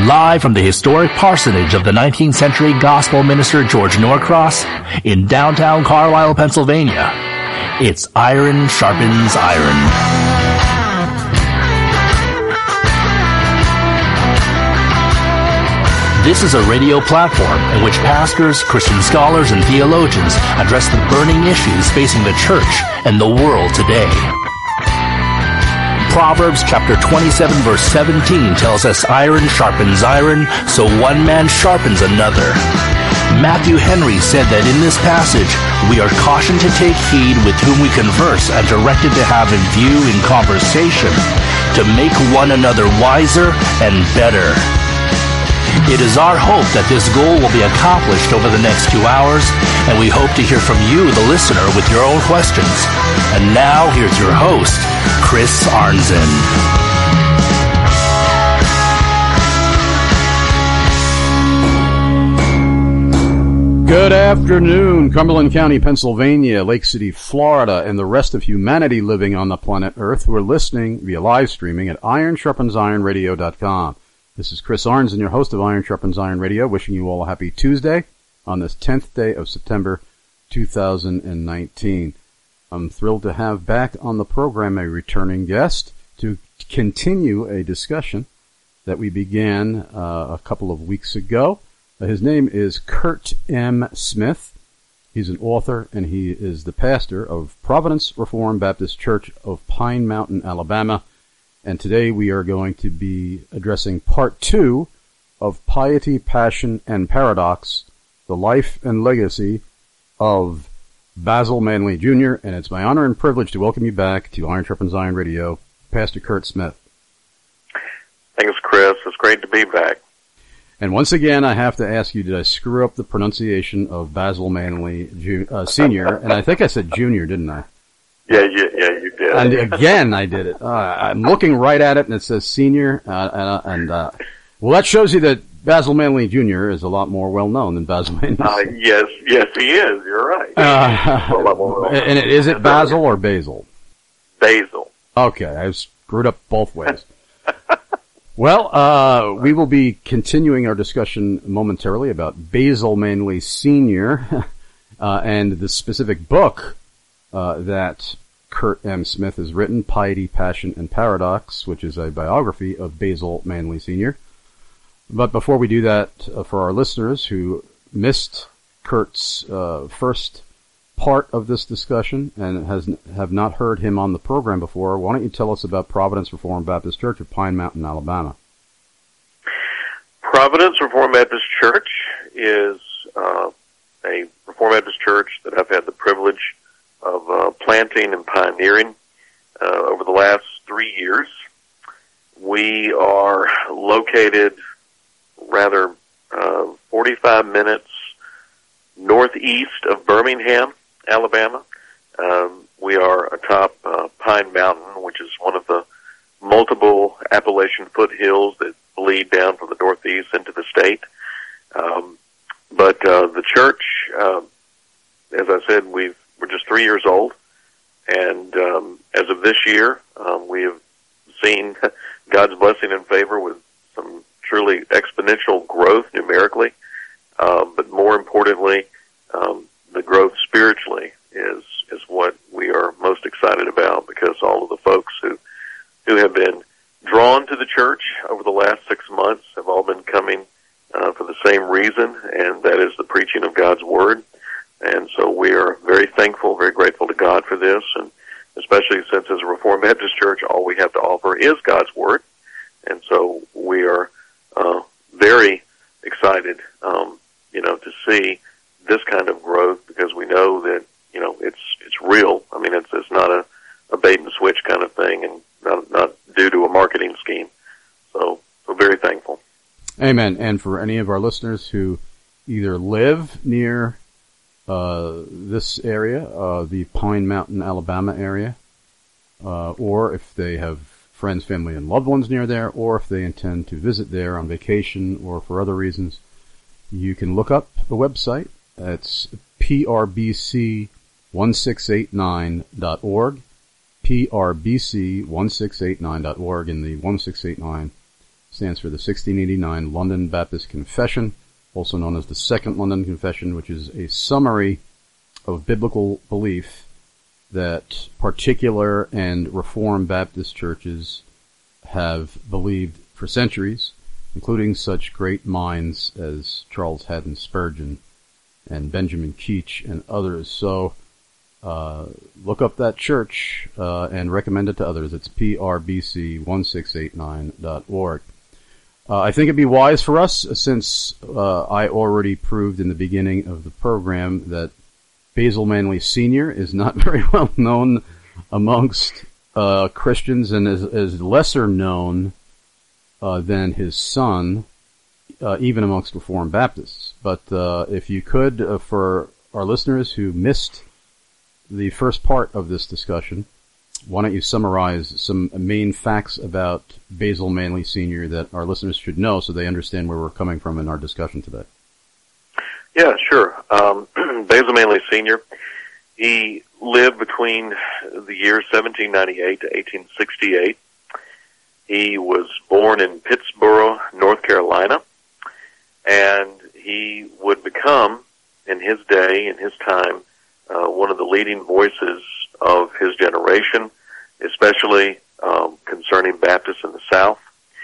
Live from the historic parsonage of the 19th century gospel minister George Norcross in downtown Carlisle, Pennsylvania, it's Iron Sharpens Iron. This is a radio platform in which pastors, Christian scholars, and theologians address the burning issues facing the church and the world today. Proverbs chapter 27 verse 17 tells us iron sharpens iron, so one man sharpens another. Matthew Henry said that in this passage, we are cautioned to take heed with whom we converse and directed to have in view in conversation to make one another wiser and better. It is our hope that this goal will be accomplished over the next 2 hours, and we hope to hear from you, the listener, with your own questions. And now, here's your host, Chris Arnzen. Good afternoon, Cumberland County, Pennsylvania, Lake City, Florida, and the rest of humanity living on the planet Earth who are listening via live streaming at IronSharpensIronRadio.com. This is Chris Arnzen, your host of Iron Sharpens Iron Radio, wishing you all a happy Tuesday on this 10th day of September 2019. I'm thrilled to have back on the program a returning guest to continue a discussion that we began a couple of weeks ago. His name is Kurt M. Smith. He's an author, and he is the pastor of Providence Reformed Baptist Church of Pine Mountain, Alabama. And today we are going to be addressing part 2 of Piety, Passion, and Paradox, the life and legacy of Basil Manley Jr., and it's my honor and privilege to welcome you back to Iron Sharpens Iron Radio, Pastor Kurt Smith. Thanks, Chris. It's great to be back. And once again, I have to ask you, did I screw up the pronunciation of Basil Manley Sr.? And I think I said Jr., didn't I? Yeah, you did. And again, I did it. I'm looking right at it, and it says senior. Well, that shows you that Basil Manley Jr. is a lot more well-known than Basil Manley. Yes, he is. You're right. A lot more well-known. And is it Basil or Basil? Basil. Okay, I screwed up both ways. Well, we will be continuing our discussion momentarily about Basil Manley Sr. And the specific book that Kurt M. Smith has written, Piety, Passion, and Paradox, which is a biography of Basil Manley Sr. But before we do that, for our listeners who missed Kurt's first part of this discussion and have not heard him on the program before, why don't you tell us about Providence Reformed Baptist Church of Pine Mountain, Alabama? Providence Reformed Baptist Church is a Reformed Baptist church that I've had the privilege of planting and pioneering over the last 3 years. We are located rather 45 minutes northeast of Birmingham, Alabama. We are atop Pine Mountain, which is one of the multiple Appalachian foothills that bleed down from the northeast into the state. But the church, as I said, we're just 3 years old, and as of this year, we have seen God's blessing and favor with some truly exponential growth numerically, but more importantly, the growth spiritually is what we are most excited about, because all of the folks who have been drawn to the church over the last 6 months have all been coming for the same reason, and that is the preaching of God's Word. And so we are very thankful, very grateful to God for this, and especially since as a Reformed Baptist church, all we have to offer is God's Word. And so we are very excited, to see this kind of growth, because we know that, it's real. I mean, it's not a bait and switch kind of thing, and not due to a marketing scheme. So very thankful. Amen. And for any of our listeners who either live near this area, the Pine Mountain, Alabama area, or if they have friends, family, and loved ones near there, or if they intend to visit there on vacation or for other reasons, you can look up the website. It's prbc1689.org, prbc1689.org, and the 1689 stands for the 1689 London Baptist Confession, also known as the Second London Confession, which is a summary of biblical belief that particular and Reformed Baptist churches have believed for centuries, including such great minds as Charles Haddon Spurgeon and Benjamin Keach and others. So look up that church and recommend it to others. It's prbc1689.org. I think it'd be wise for us, since I already proved in the beginning of the program that Basil Manley Sr. is not very well known amongst Christians and is lesser known than his son, even amongst Reformed Baptists. But if you could, for our listeners who missed the first part of this discussion, why don't you summarize some main facts about Basil Manley Sr. that our listeners should know so they understand where we're coming from in our discussion today? Yeah, sure. Basil Manley Sr., he lived between the years 1798 to 1868. He was born in Pittsboro, North Carolina, and he would become, in his day, in his time, one of the leading voices of his generation, especially concerning Baptists in the South.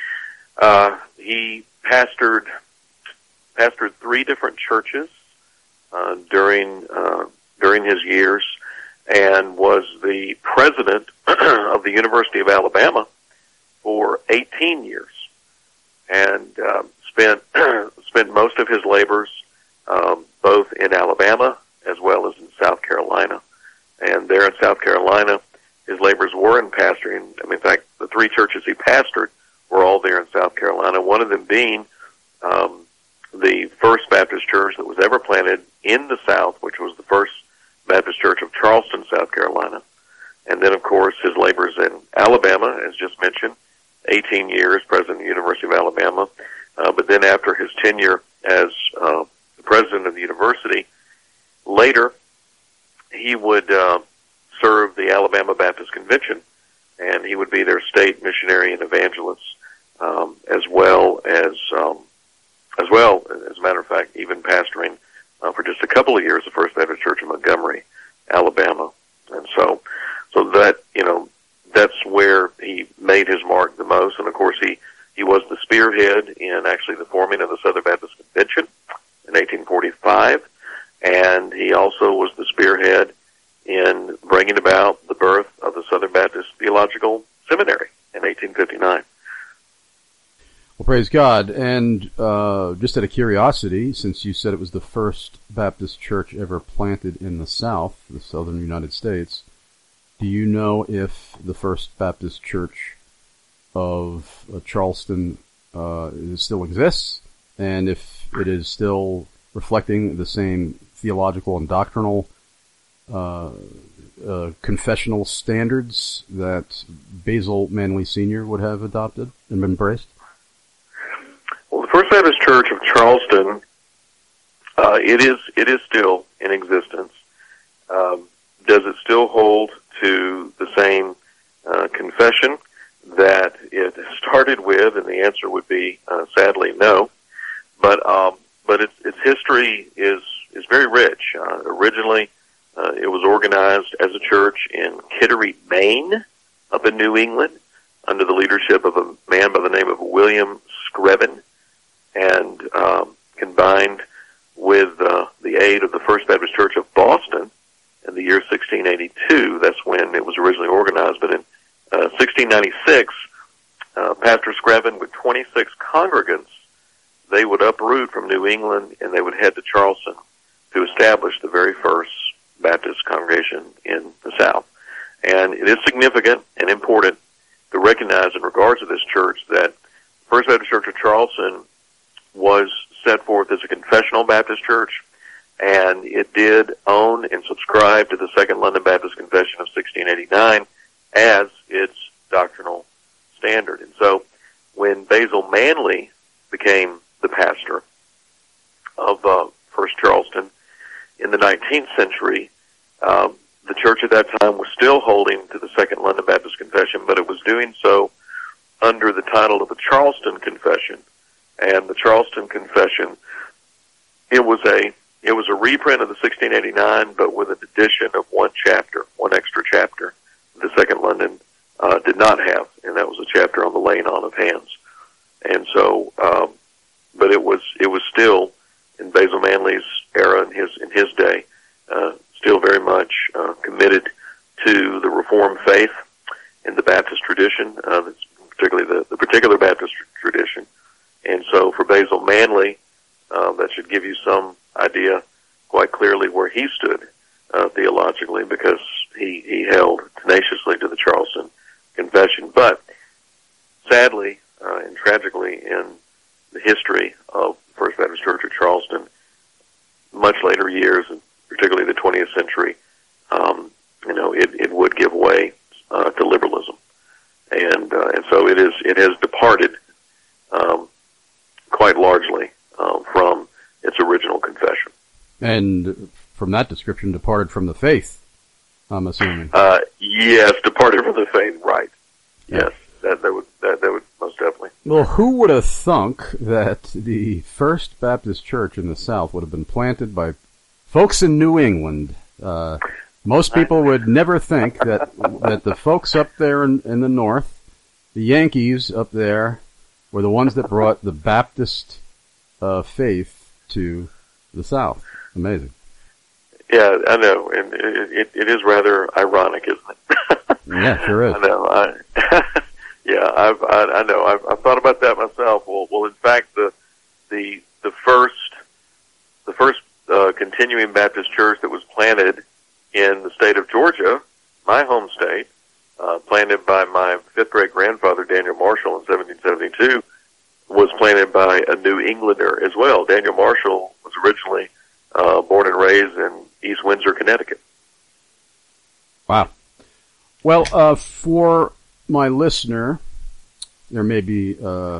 He pastored 3 different churches during his years, and was the president of the University of Alabama for 18 years, and spent most of his labors both in Alabama as well as in South Carolina. And there in South Carolina, his labors were in pastoring. I mean, in fact, the 3 churches he pastored were all there in South Carolina, one of them being the first Baptist church that was ever planted in the South, which was the First Baptist Church of Charleston, South Carolina. And then, of course, his labors in Alabama, as just mentioned, 18 years, president of the University of Alabama. But then after his tenure as the president of the university, later he would serve the Alabama Baptist Convention, and he would be their state missionary and evangelist, as well, as a matter of fact, even pastoring for just a couple of years the First Baptist Church in Montgomery, Alabama. And so that, that's where he made his mark the most. And of course, he was the spearhead in actually the forming of the Southern Baptist Convention in 1845. And he also was the spearhead in bringing about the birth of the Southern Baptist Theological Seminary in 1859. Well, praise God. And just out of curiosity, since you said it was the first Baptist church ever planted in the South, the southern United States, do you know if the First Baptist Church of Charleston still exists, and if it is still reflecting the same theological and doctrinal confessional standards that Basil Manley Sr. would have adopted and embraced? Well, the First Baptist Church of Charleston, it is still in existence. Does it still hold to the same confession that it started with? And the answer would be sadly no. But its history is very rich. Originally, it was organized as a church in Kittery, Maine, up in New England, under the leadership of a man by the name of William Screven, and combined with the aid of the First Baptist Church of Boston in the year 1682. That's when it was originally organized. But in 1696, Pastor Screven with 26 congregants, they would uproot from New England and they would head to Charleston to establish the very first Baptist congregation in the South. And it is significant and important to recognize in regards to this church that First Baptist Church of Charleston was set forth as a confessional Baptist church, and it did own and subscribe to the Second London Baptist Confession of 1689 as its doctrinal standard. And so when Basil Manley became the pastor of First Charleston in the 19th century, the church at that time was still holding to the Second London Baptist Confession, but it was doing so under the title of the Charleston Confession. And the Charleston Confession, it was a reprint of the 1689, but with an addition of one extra chapter. The Second London did not have, and that was a chapter on the laying on of hands. And so, but it was still in Basil Manley's era, in his day, still very much committed to the Reformed faith in the Baptist tradition, particularly the particular Baptist tradition. And so, for Basil Manley, that should give you some idea quite clearly where he stood theologically, because he held tenaciously to the Charleston Confession. But sadly and tragically, in the history of First Baptist Church of Charleston, much later years, and particularly the 20th century, it would give way to liberalism, and so it has departed quite largely from its original confession. And from that description, departed from the faith, I'm assuming. Yes, departed from the faith, right. Yeah. Yes, that would most definitely. Well, who would have thunk that the First Baptist Church in the South would have been planted by folks in New England? Most people would never think that the folks up there in the North, the Yankees up there, were the ones that brought the Baptist faith to the South. Amazing. Yeah, I know, and it is rather ironic, isn't it? Yeah, sure is. I know. I know. I've thought about that myself. Well, in fact, the first continuing Baptist church that was planted in the state of Georgia, my home state, planted by my fifth great grandfather Daniel Marshall in 1772, was planted by a New Englander as well. Daniel Marshall was originally born and raised in East Windsor, Connecticut. Wow. Well, for my listener, there may be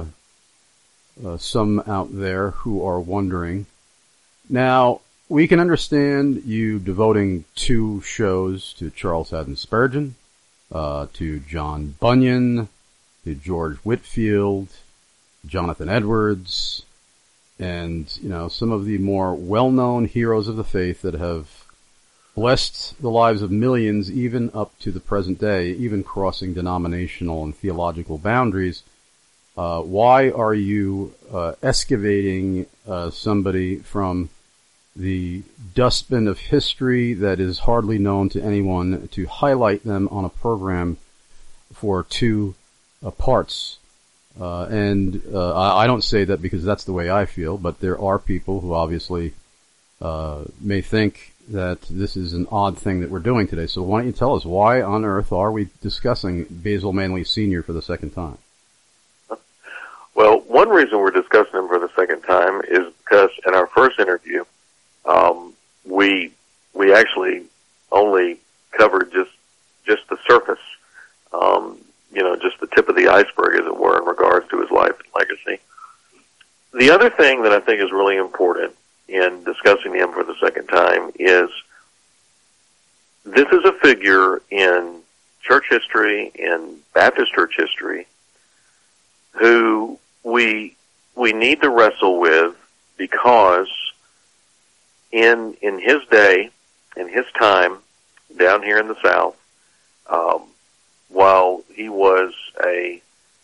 some out there who are wondering. Now, we can understand you devoting 2 shows to Charles Haddon Spurgeon, to John Bunyan, to George Whitefield, Jonathan Edwards, and, some of the more well-known heroes of the faith that have blessed the lives of millions, even up to the present day, even crossing denominational and theological boundaries. Why are you excavating somebody from the dustbin of history that is hardly known to anyone to highlight them on a program for 2 parts? I don't say that because that's the way I feel, but there are people who obviously may think that this is an odd thing that we're doing today. So why don't you tell us, why on earth are we discussing Basil Manley Sr. for the second time? Well, one reason we're discussing him for the second time is because in our first interview, we actually only covered just the surface, just the tip of the iceberg, as it were, in regards to his life and legacy. The other thing that I think is really important in discussing him for the second time is this is a figure in church history, in Baptist church history, who we need to wrestle with, because in his day, in his time down here in the South, while he was a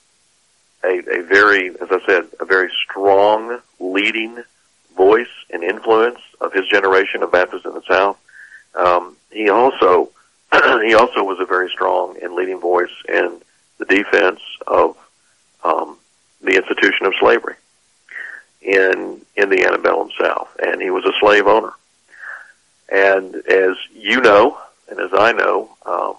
very, as I said, a very strong leading voice and influence of his generation of Baptists in the South, he also was a very strong and leading voice in the defense of the institution of slavery in the antebellum South, and he was a slave owner. And as you know, and as I know,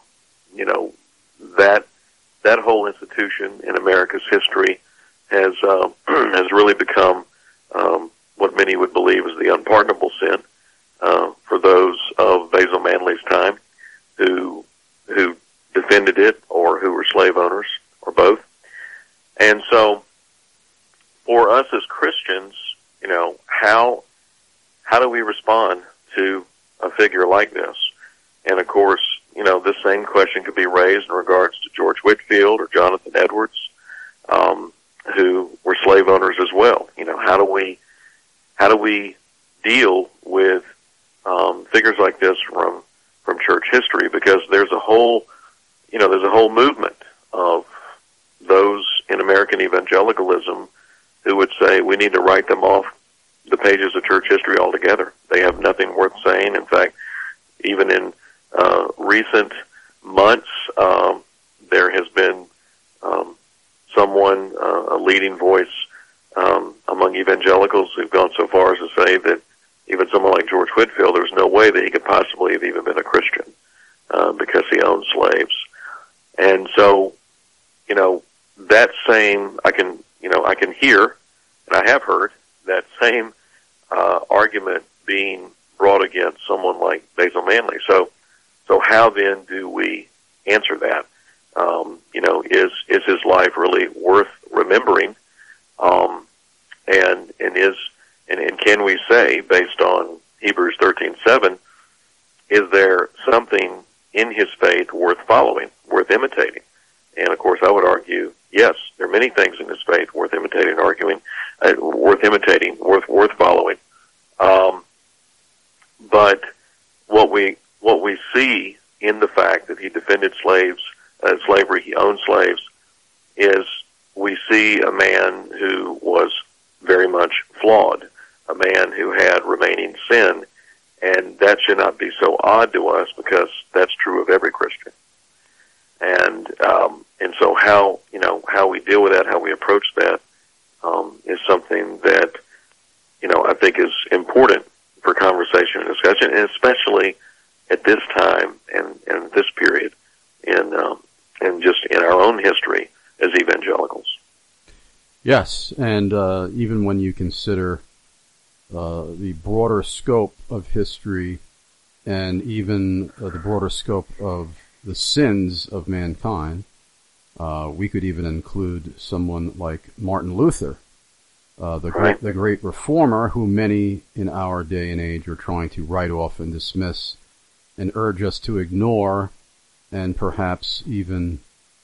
that whole institution in America's history has really become what many would believe is the unpardonable sin for those of Basil Manley's time who defended it, or who were slave owners, or both. And so, for us as Christians, how do we respond to a figure like this? And of course, this same question could be raised in regards to George Whitefield or Jonathan Edwards, who were slave owners as well. You know, how do we deal with figures like this from church history? Because there's a whole movement of those in American evangelicalism who would say we need to write them off the pages of church history altogether. They have nothing worth saying. In fact, even in recent months, there has been someone, a leading voice among evangelicals, who've gone so far as to say that even someone like George Whitefield, there's no way that he could possibly have even been a Christian because he owned slaves. And so, you know, that same, I can hear, and I have heard, that same argument being brought against someone like Basil Manley. So how then do we answer that? You know, is his life really worth remembering? And can we say, based on Hebrews 13:7, is there something in his faith worth following, worth imitating? And of course, I would argue, yes, there are many things in his faith worth imitating, worth following. But what we see in the fact that he defended slavery, he owned slaves, is we see a man who was very much flawed, a man who had remaining sin, and that should not be so odd to us because that's true of every Christian. And so how we deal with that, how we approach that, is something that, you know, I think is important for conversation and discussion, and especially at this time and this period and just in our own history as evangelicals. Yes, and even when you consider the broader scope of history and even the broader scope of the sins of mankind, we could even include someone like Martin Luther, the great reformer, who many in our day and age are trying to write off and dismiss and urge us to ignore and perhaps even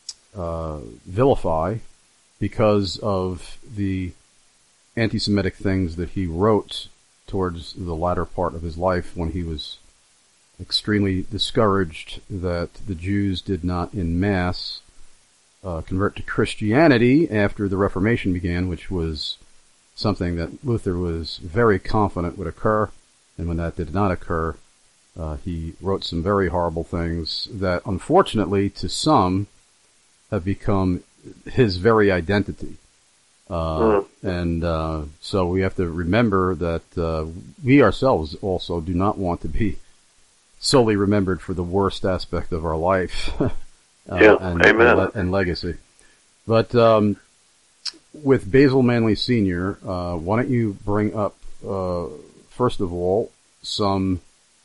vilify because of the anti-Semitic things that he wrote towards the latter part of his life, when he was extremely discouraged that the Jews did not en masse convert to Christianity after the Reformation began, which was something that Luther was very confident would occur. And when that did not occur, he wrote some very horrible things that, unfortunately, to some, have become his very identity. And so we have to remember that we ourselves also do not want to be solely remembered for the worst aspect of our life and legacy. But with Basil Manley Sr., why don't you bring up, first of all, some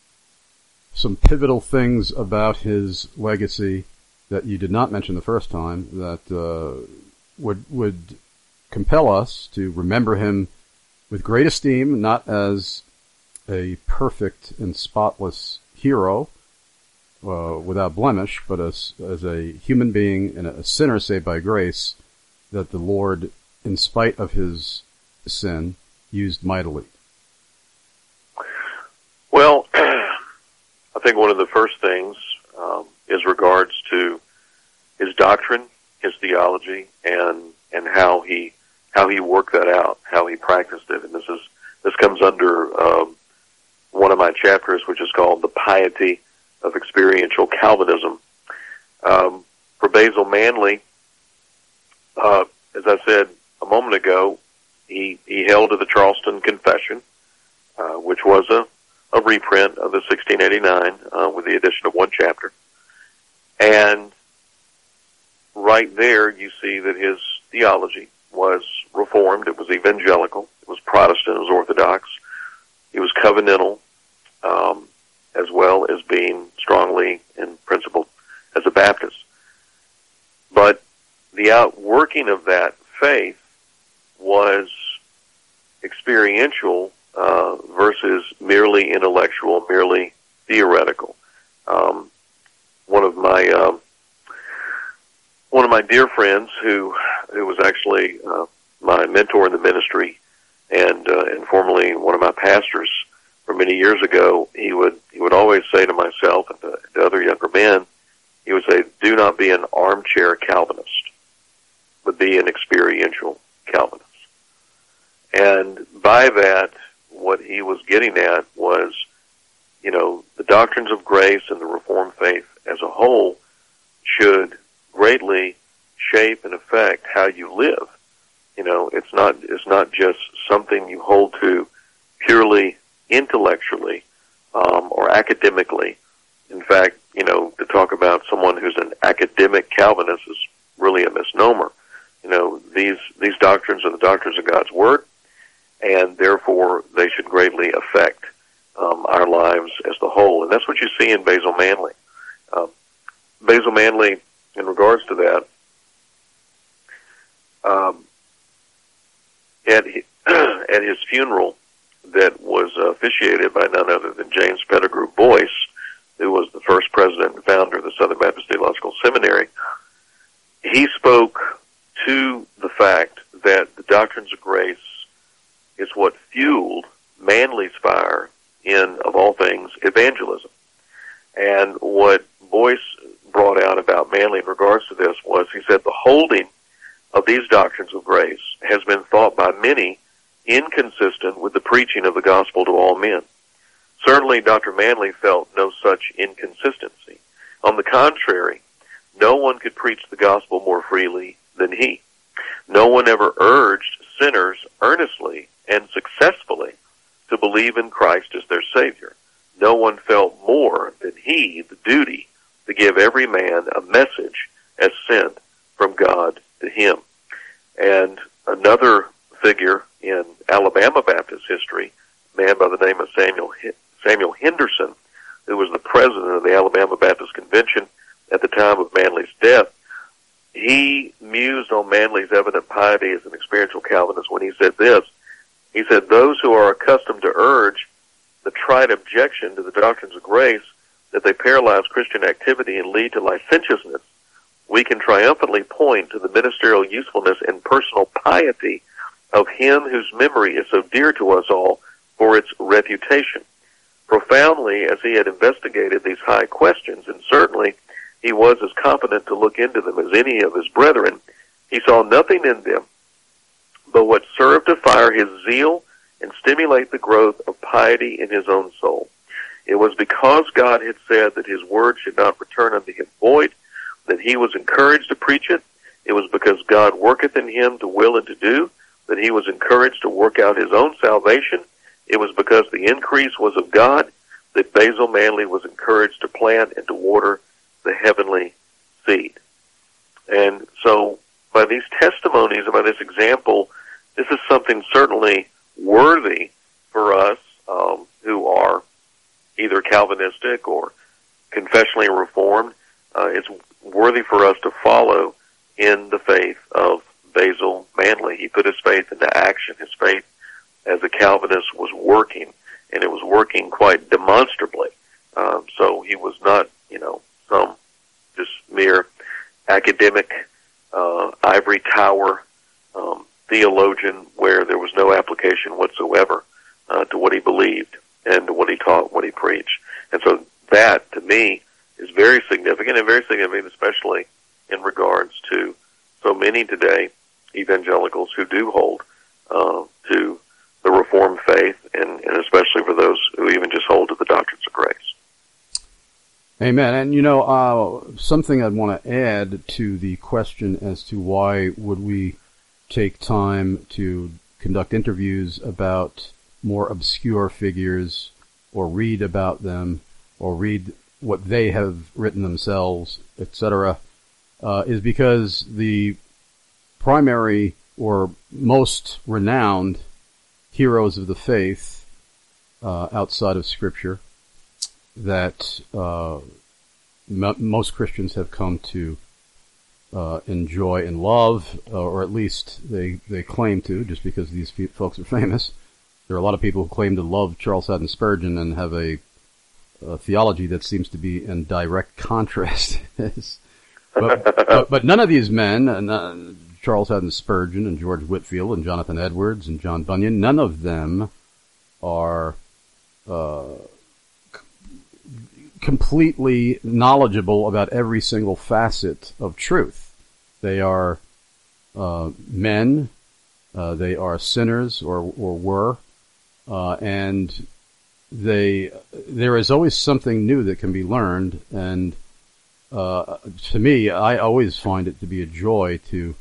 pivotal things about his legacy that you did not mention the first time that would compel us to remember him with great esteem, not as a perfect and spotless hero without blemish, but as a human being and a sinner saved by grace that the Lord, in spite of his sin, used mightily. Well, I think one of the first things is regards to his doctrine, his theology, and how he worked that out, how he practiced it. And this comes under one of my chapters, which is called The Piety of Experiential Calvinism. For Basil Manley, as I said a moment ago, he held to the Charleston Confession, which was a reprint of the 1689 with the addition of one chapter. And right there you see that his theology was Reformed, it was evangelical, it was Protestant, it was Orthodox, it was covenantal, as well as being strongly in principle as a Baptist. But the outworking of that faith was experiential versus merely intellectual, merely theoretical. One of my dear friends who who was actually my mentor in the ministry and formerly one of my pastors for many years ago, he would always say to myself and to other younger men, he would say, do not be an armchair Calvinist, but be an experiential Calvinist. And by that, what he was getting at was, the doctrines of grace and the Reformed faith as a whole should greatly shape and affect how you live. It's not just something you hold to purely intellectually or academically. In fact, to talk about someone who's an academic Calvinist is really a misnomer. These doctrines are the doctrines of God's Word, and therefore they should greatly affect our lives as the whole. And that's what you see in Basil Manley. Basil Manley, in regards to that, at his funeral that was officiated by none other than James Pettigrew Boyce, who was the first president and founder of the Southern Baptist Theological Seminary, he spoke to the fact that the doctrines of grace is what fueled Manley's fire in, of all things, evangelism. And what Boyce brought out about Manley in regards to this was, he said, the holding of these doctrines of grace has been thought by many inconsistent with the preaching of the gospel to all men. Certainly, Dr. Manley felt no such inconsistency. On the contrary, no one could preach the gospel more freely than he. No one ever urged sinners earnestly and successfully to believe in Christ as their Savior. No one felt more than he the duty to give every man a message as sent from God to him. And another figure in Alabama Baptist history, a man by the name of Samuel Henderson, who was the president of the Alabama Baptist Convention at the time of Manley's death, he mused on Manley's evident piety as an experiential Calvinist when he said this. He said, those who are accustomed to urge the trite objection to the doctrines of grace that they paralyze Christian activity and lead to licentiousness, we can triumphantly point to the ministerial usefulness and personal piety of him whose memory is so dear to us all for its refutation. Profoundly as he had investigated these high questions, and certainly he was as competent to look into them as any of his brethren, he saw nothing in them but what served to fire his zeal and stimulate the growth of piety in his own soul. It was because God had said that his word should not return unto him void that he was encouraged to preach it. It was because God worketh in him to will and to do that he was encouraged to work out his own salvation. It was because the increase was of God that Basil Manley was encouraged to plant and to water the heavenly seed. And so by these testimonies and by this example, this is something certainly worthy for us who are either Calvinistic or confessionally reformed. It's worthy for us to follow in the faith of Basil Manley. He put his faith into action. His faith as a Calvinist was working, and it was working quite demonstrably. So he was not, some just mere academic, ivory tower theologian where there was no application whatsoever to what he believed and to what he taught, what he preached. And so that, to me, is very significant, and very significant especially in regards to so many today evangelicals who do hold to the Reformed faith, and especially for those who even just hold to the doctrines of grace. Amen. And, something I'd want to add to the question as to why would we take time to conduct interviews about more obscure figures or read about them or read what they have written themselves, etc., is because the primary or most renowned heroes of the faith outside of Scripture that most Christians have come to enjoy and love, or at least they claim to, just because these folks are famous. There are a lot of people who claim to love Charles Haddon Spurgeon and have a theology that seems to be in direct contrast. But none of these men, Charles Haddon Spurgeon and George Whitefield and Jonathan Edwards and John Bunyan, none of them are completely knowledgeable about every single facet of truth. They are men, they are sinners or were, and there is always something new that can be learned, and to me, I always find it to be a joy to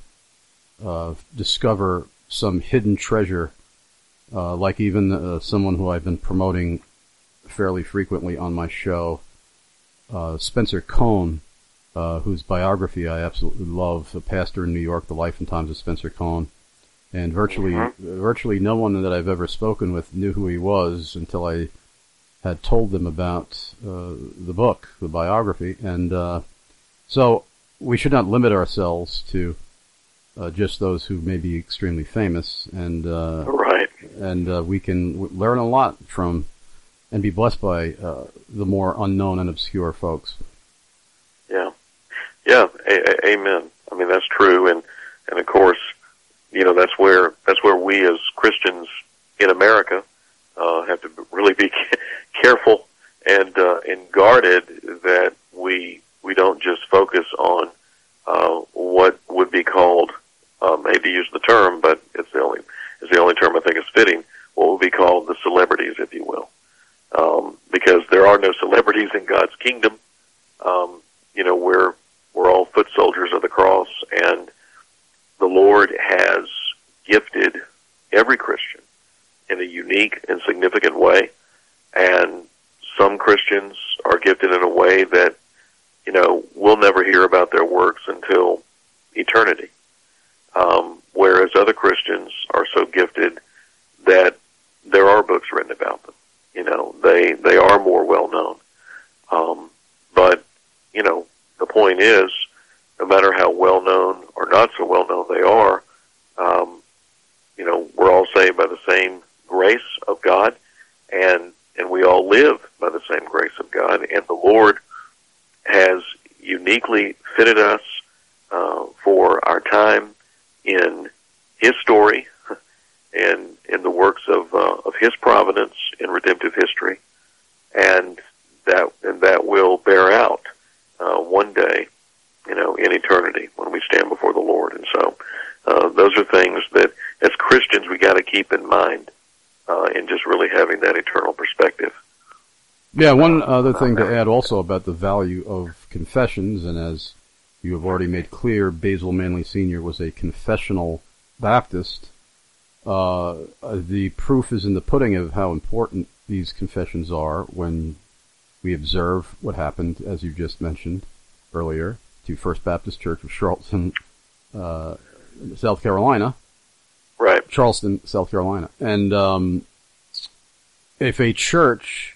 discover some hidden treasure, like even someone who I've been promoting fairly frequently on my show, Spencer Cone, whose biography I absolutely love, a pastor in New York, The Life and Times of Spencer Cone. And virtually no one that I've ever spoken with knew who he was until I had told them about the book, the biography. And so we should not limit ourselves to just those who may be extremely famous. And right. And we can learn a lot from and be blessed by the more unknown and obscure folks. Yeah. Yeah, amen. I mean, that's true. And of course, you know, that's where we as Christians in America have to really be careful and guarded that we don't just focus on what would be called, I hate to use the term, but it's the only term I think is fitting, what would be called the celebrities, if you will. Because there are no celebrities in God's kingdom. You know, we're all foot soldiers of the cross, and the Lord has gifted every Christian in a unique and significant way. And some Christians are gifted in a way that, you know, we'll never hear about their works until eternity. Whereas other Christians are so gifted that there are books written about them. You know, they are more well known. But, you know, the point is, no matter how well known or not so well known they are, you know, we're all saved by the same grace of God, and we all live by the same grace of God, and the Lord has uniquely fitted us for our time in His story and in the works of His providence in redemptive history, and that will bear out one day, you know, in eternity when we stand before the Lord. And so those are things that as Christians we got to keep in mind in just really having that eternal perspective. Yeah, one other thing to add also about the value of confessions, and as you have already made clear, Basil Manley Sr. was a confessional Baptist. The proof is in the pudding of how important these confessions are when we observe what happened, as you just mentioned earlier, to First Baptist Church of Charleston, South Carolina. Right. Charleston, South Carolina. And if a church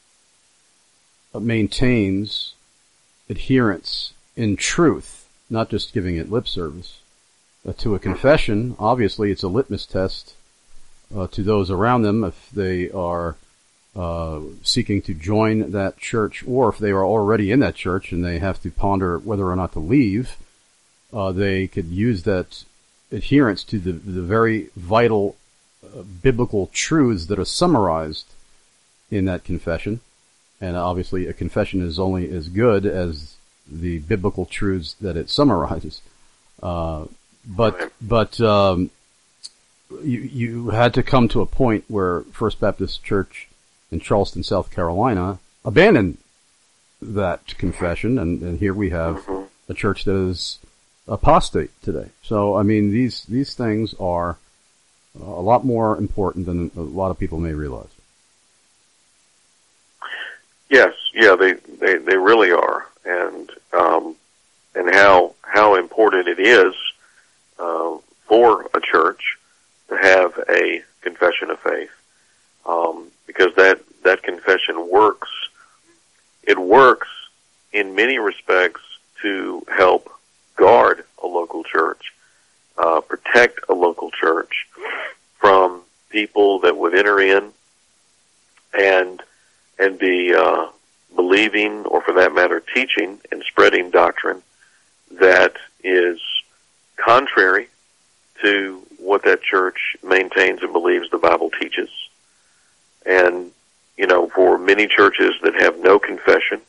maintains adherence in truth, not just giving it lip service, to a confession, obviously it's a litmus test to those around them if they are seeking to join that church, or if they are already in that church and they have to ponder whether or not to leave. They could use that adherence to the very vital biblical truths that are summarized in that confession. And obviously a confession is only as good as the biblical truths that it summarizes. But you had to come to a point where First Baptist Church in Charleston, South Carolina, abandoned that confession, and here we have a church that is apostate today. So, I mean, these things are a lot more important than a lot of people may realize. Yes, yeah, they really are, and how important it is for a church to have a confession of faith, because that confession works. It works in many respects to help guard a local church, protect a local church from people that would enter in and be believing, or for that matter, teaching and spreading doctrine that is contrary to what that church maintains and believes the Bible teaches. And, for many churches that have no confession,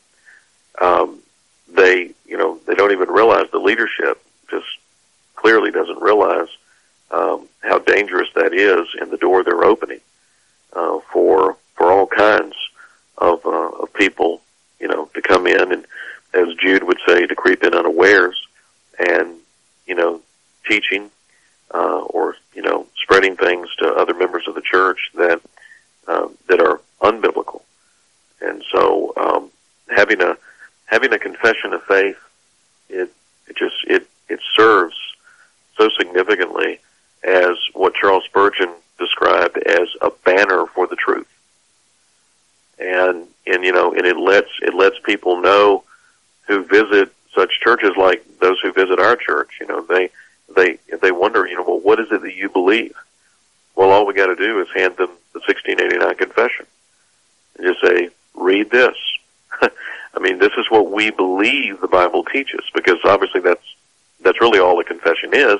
they don't even realize, the leadership just clearly doesn't realize how dangerous that is in the door they're opening for all kinds of people, to come in and, as Jude would say, to creep in unawares and, teaching or spreading things to other members of the church that are unbiblical. And so having a confession of faith, it serves so significantly as what Charles Spurgeon described as a banner for the truth. And it lets people know who visit such churches like those who visit our church. If they wonder, well, what is it that you believe? Well, all we got to do is hand them the 1689 confession and just say, read this. I mean, this is what we believe the Bible teaches, because obviously that's really all the confession is.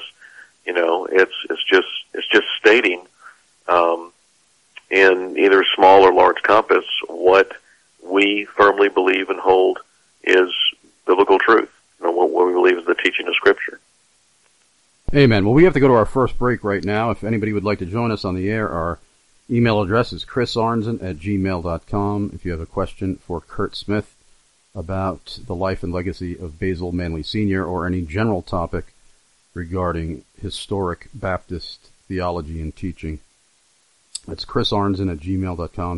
It's just stating in either small or large compass what we firmly believe and hold is biblical truth. What we believe is the teaching of Scripture. Amen. Well, we have to go to our first break right now. If anybody would like to join us on the air, our email address is chrisarnzen@gmail.com. If you have a question for Kurt Smith about the life and legacy of Basil Manley Sr. or any general topic regarding historic Baptist theology and teaching, that's chrisarnzen@gmail.com,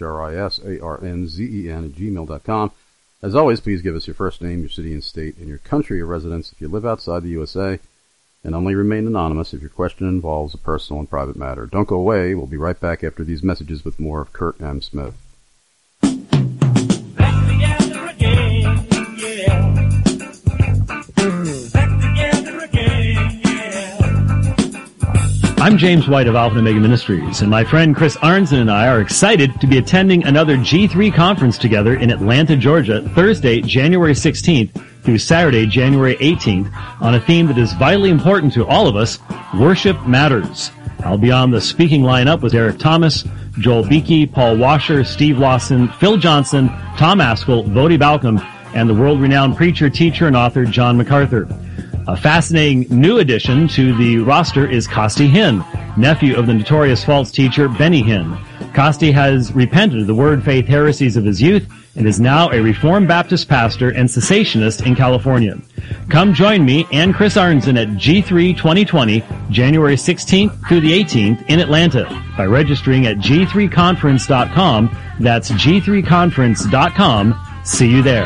CHRISARNZEN@gmail.com. As always, please give us your first name, your city and state, and your country of residence if you live outside the USA, and only remain anonymous if your question involves a personal and private matter. Don't go away. We'll be right back after these messages with more of Kurt M. Smith. Back together again, yeah. Back together again, yeah. I'm James White of Alpha and Omega Ministries, and my friend Chris Arnzen and I are excited to be attending another G3 conference together in Atlanta, Georgia, Thursday, January 16th through Saturday, January 18th, on a theme that is vitally important to all of us: worship matters. I'll be on the speaking lineup with Eric Thomas, Joel Beakey, Paul Washer, Steve Lawson, Phil Johnson, Tom Askell, Vodi Balcom, and the world-renowned preacher, teacher, and author John MacArthur. A fascinating new addition to the roster is Costi Hinn, nephew of the notorious false teacher Benny Hinn. Costi has repented of the word faith heresies of his youth and is now a Reformed Baptist pastor and cessationist in California. Come join me and Chris Arnzen at G3 2020, January 16th through the 18th in Atlanta by registering at g3conference.com. That's g3conference.com. See you there.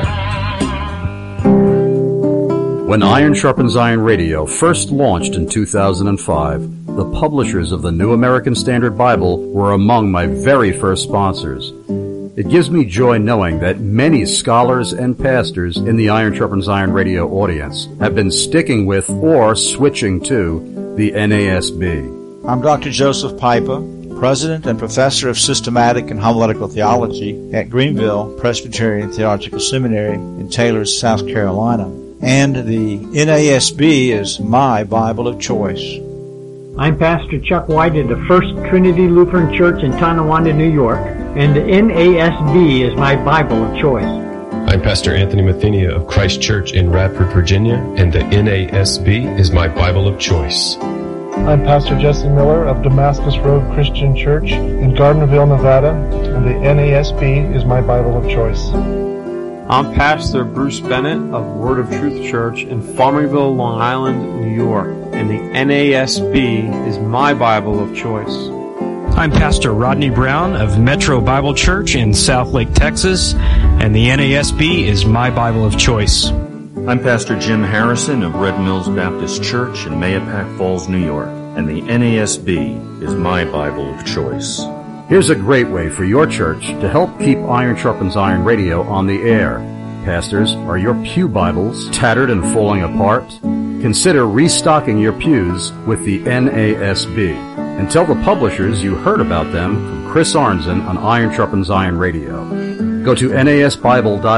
When Iron Sharpens Iron Radio first launched in 2005, the publishers of the New American Standard Bible were among my very first sponsors. It gives me joy knowing that many scholars and pastors in the Iron Sharpens Iron Radio audience have been sticking with or switching to the NASB. I'm Dr. Joseph Pipa, President and Professor of Systematic and Homiletical Theology at Greenville Presbyterian Theological Seminary in Taylor, South Carolina. And the NASB is my Bible of choice. I'm Pastor Chuck White at the First Trinity Lutheran Church in Tonawanda, New York, and the NASB is my Bible of choice. I'm Pastor Anthony Mathenia of Christ Church in Radford, Virginia, and the NASB is my Bible of choice. I'm Pastor Jesse Miller of Damascus Road Christian Church in Gardnerville, Nevada, and the NASB is my Bible of choice. I'm Pastor Bruce Bennett of Word of Truth Church in Farmingville, Long Island, New York, and the NASB is my Bible of choice. I'm Pastor Rodney Brown of Metro Bible Church in Southlake, Texas, and the NASB is my Bible of choice. I'm Pastor Jim Harrison of Red Mills Baptist Church in Mahopac Falls, New York, and the NASB is my Bible of choice. Here's a great way for your church to help keep Iron Sharpens Iron Radio on the air. Pastors, are your pew Bibles tattered and falling apart? Consider restocking your pews with the NASB. And tell the publishers you heard about them from Chris Arnzen on Iron Sharpens Iron Radio. Go to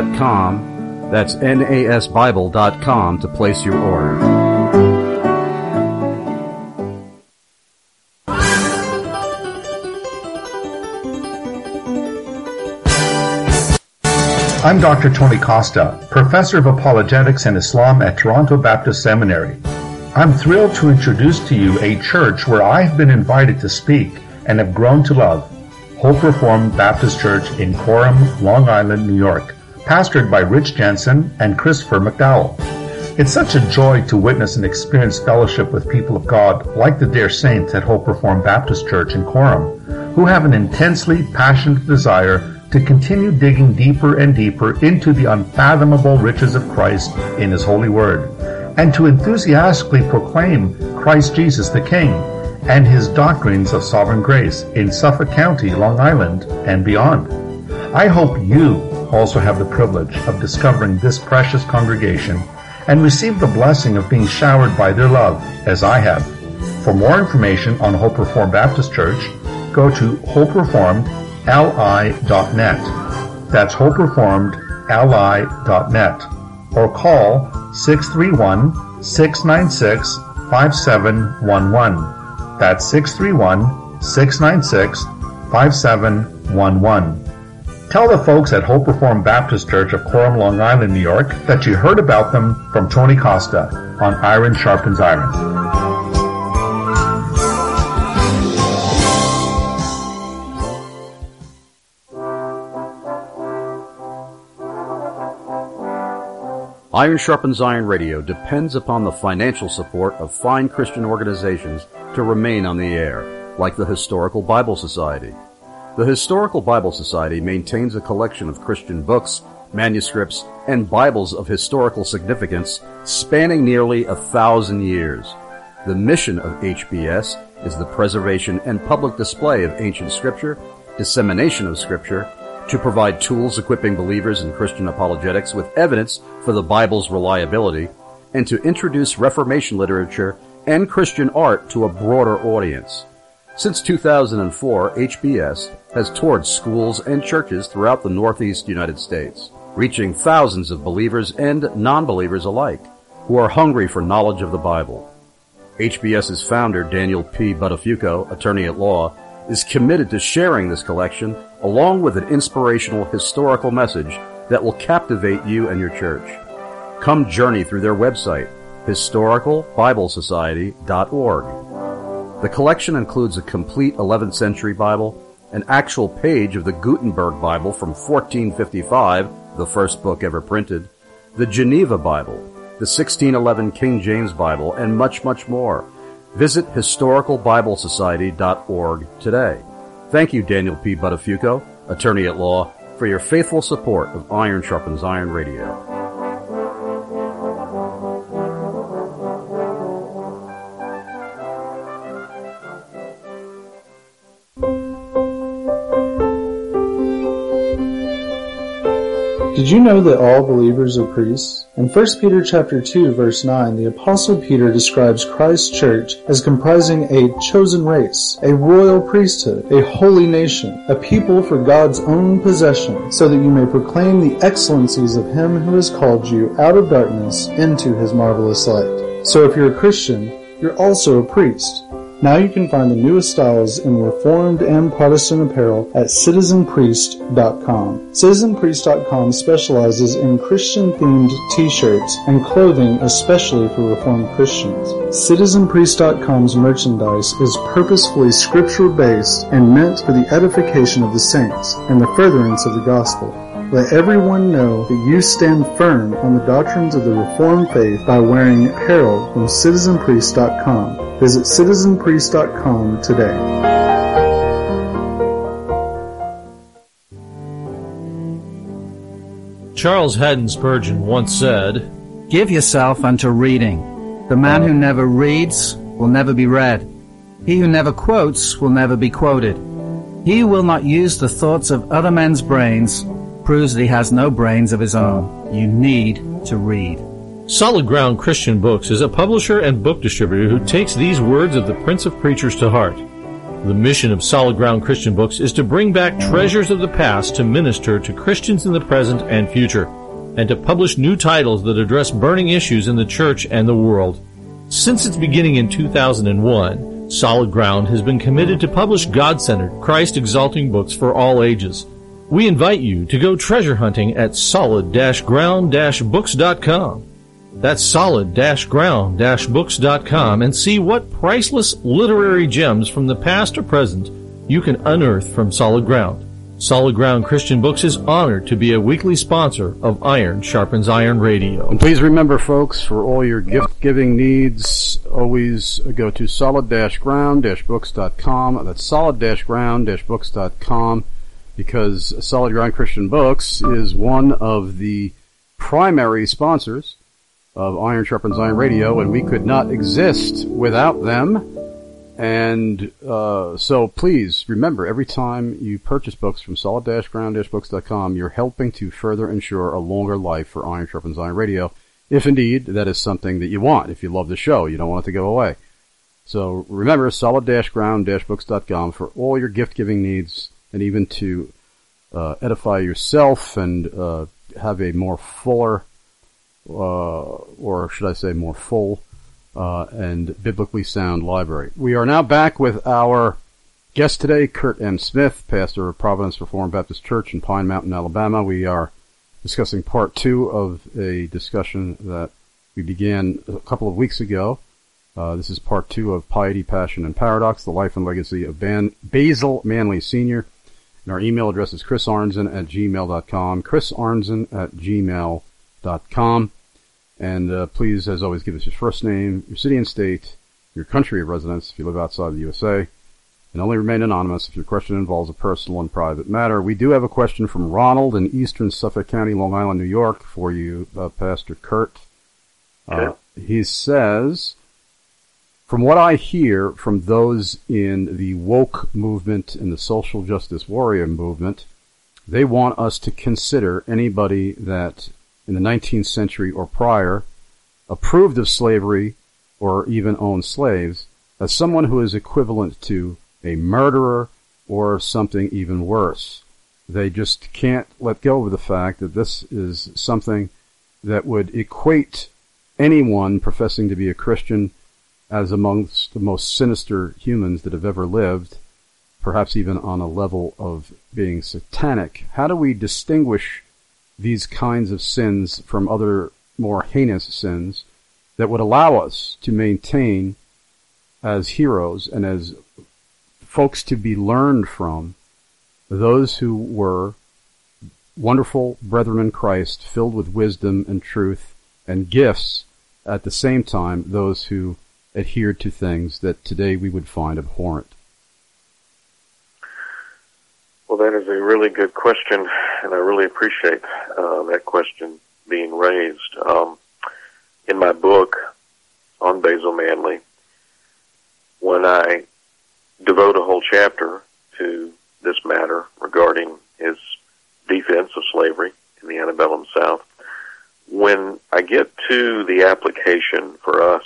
nasbible.com, that's nasbible.com, to place your order. I'm Dr. Tony Costa, Professor of Apologetics and Islam at Toronto Baptist Seminary. I'm thrilled to introduce to you a church where I've been invited to speak and have grown to love, Hope Reformed Baptist Church in Coram, Long Island, New York, pastored by Rich Jensen and Christopher McDowell. It's such a joy to witness and experience fellowship with people of God like the dear saints at Hope Reformed Baptist Church in Coram, who have an intensely passionate desire to continue digging deeper and deeper into the unfathomable riches of Christ in His holy word, and to enthusiastically proclaim Christ Jesus the King and His doctrines of sovereign grace in Suffolk County, Long Island, and beyond. I hope you also have the privilege of discovering this precious congregation and receive the blessing of being showered by their love, as I have. For more information on Hope Reformed Baptist Church, go to hopereformedli.net. That's hopereformedli.net. Or call 631-696-5711. That's 631-696-5711. Tell the folks at Hope Reformed Baptist Church of Coram, Long Island, New York, that you heard about them from Tony Costa on Iron Sharpens Iron. Iron Sharpens Iron Radio depends upon the financial support of fine Christian organizations to remain on the air, like the Historical Bible Society. The Historical Bible Society maintains a collection of Christian books, manuscripts, and Bibles of historical significance spanning nearly 1,000 years. The mission of HBS is the preservation and public display of ancient Scripture, dissemination of Scripture, to provide tools equipping believers in Christian apologetics with evidence for the Bible's reliability, and to introduce Reformation literature and Christian art to a broader audience. Since 2004, HBS has toured schools and churches throughout the Northeast United States, reaching thousands of believers and non-believers alike who are hungry for knowledge of the Bible. HBS's founder, Daniel P. Buttafuoco, attorney at law, is committed to sharing this collection along with an inspirational historical message that will captivate you and your church. Come journey through their website, historicalbiblesociety.org. The collection includes a complete 11th century Bible, an actual page of the Gutenberg Bible from 1455, the first book ever printed, the Geneva Bible, the 1611 King James Bible, and much, much more. Visit historicalbiblesociety.org today. Thank you, Daniel P. Buttafuoco, attorney at law, for your faithful support of Iron Sharpens Iron Radio. Did you know that all believers are priests? In 1 Peter chapter 2, verse 9, the Apostle Peter describes Christ's church as comprising a chosen race, a royal priesthood, a holy nation, a people for God's own possession, so that you may proclaim the excellencies of Him who has called you out of darkness into His marvelous light. So if you're a Christian, you're also a priest. Now you can find the newest styles in Reformed and Protestant apparel at CitizenPriest.com. CitizenPriest.com specializes in Christian-themed t-shirts and clothing especially for Reformed Christians. CitizenPriest.com's merchandise is purposefully scripture-based and meant for the edification of the saints and the furtherance of the gospel. Let everyone know that you stand firm on the doctrines of the Reformed faith by wearing apparel from CitizenPriest.com. Visit CitizenPriest.com today. Charles Haddon Spurgeon once said, "Give yourself unto reading. The man who never reads will never be read. He who never quotes will never be quoted. He who will not use the thoughts of other men's brains proves that he has no brains of his own. You need to read." Solid Ground Christian Books is a publisher and book distributor who takes these words of the Prince of Preachers to heart. The mission of Solid Ground Christian Books is to bring back treasures of the past to minister to Christians in the present and future, and to publish new titles that address burning issues in the church and the world. Since its beginning in 2001, Solid Ground has been committed to publish God-centered, Christ-exalting books for all ages. We invite you to go treasure hunting at solid-ground-books.com. That's solid-ground-books.com, and see what priceless literary gems from the past or present you can unearth from Solid Ground. Solid Ground Christian Books is honored to be a weekly sponsor of Iron Sharpens Iron Radio. And please remember, folks, for all your gift-giving needs, always go to solid-ground-books.com. That's solid-ground-books.com, because Solid Ground Christian Books is one of the primary sponsors of Iron Sharpens Iron Radio, and we could not exist without them. And so please remember, every time you purchase books from solid-ground-books.com, you're helping to further ensure a longer life for Iron Sharpens Iron Radio, if indeed that is something that you want. If you love the show, you don't want it to go away. So remember, solid-ground-books.com for all your gift-giving needs, and even to edify yourself and have a more fuller, or should I say more full, and biblically sound library. We are now back with our guest today, Kurt M. Smith, pastor of Providence Reformed Baptist Church in Pine Mountain, Alabama. We are discussing part 2 of a discussion that we began a couple of weeks ago. This is part 2 of Piety, Passion, and Paradox, the life and legacy of Basil Manley Sr. And our email address is chrisarnzen@gmail.com, chrisarnzen@gmail.com. And please, as always, give us your first name, your city and state, your country of residence if you live outside the USA, and only remain anonymous if your question involves a personal and private matter. We do have a question from Ronald in eastern Suffolk County, Long Island, New York, for you, Pastor Kurt. He says, from what I hear from those in the woke movement and the social justice warrior movement, they want us to consider anybody that in the 19th century or prior approved of slavery or even owned slaves as someone who is equivalent to a murderer or something even worse. They just can't let go of the fact that this is something that would equate anyone professing to be a Christian as amongst the most sinister humans that have ever lived, perhaps even on a level of being satanic. How do we distinguish these kinds of sins from other more heinous sins that would allow us to maintain as heroes and as folks to be learned from those who were wonderful brethren in Christ, filled with wisdom and truth and gifts, at the same time those who adhered to things that today we would find abhorrent? Well, that is a really good question, and I really appreciate that question being raised. In my book on Basil Manley, when I devote a whole chapter to this matter regarding his defense of slavery in the antebellum South, when I get to the application for us,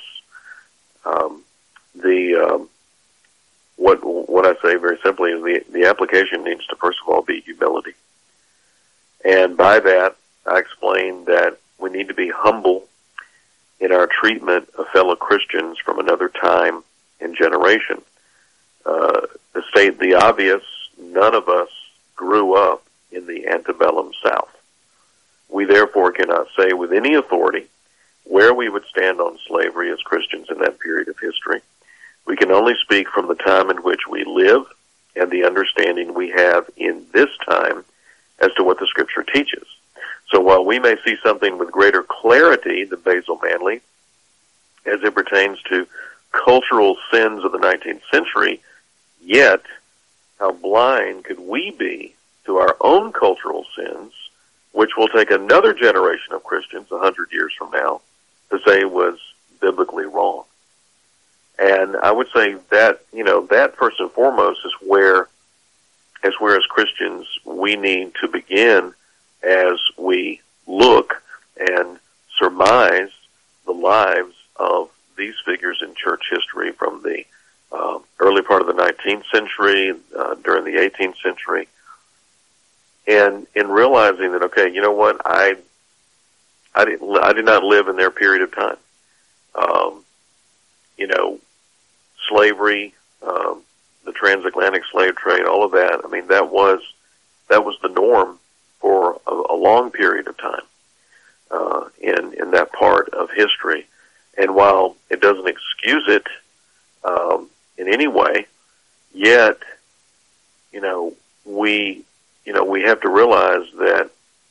what I say very simply is the application needs to first of all be humility. And by that, I explain that we need to be humble in our treatment of fellow Christians from another time and generation. To state the obvious, none of us grew up in the antebellum South. We therefore cannot say with any authority where we would stand on slavery as Christians in that period of history. We can only speak from the time in which we live and the understanding we have in this time as to what the Scripture teaches. So while we may see something with greater clarity than Basil Manley as it pertains to cultural sins of the 19th century, yet how blind could we be to our own cultural sins, which will take another generation of Christians 100 years from now to say was biblically wrong. And I would say that, that first and foremost is where as Christians we need to begin as we look and surmise the lives of these figures in church history from the early part of the 19th century, during the 18th century, and in realizing that, okay, you know what, I did not live in their period of time. Slavery, the transatlantic slave trade, all of that. I mean, that was the norm for a long period of time in that part of history. And while it doesn't excuse it in any way, yet we have to realize that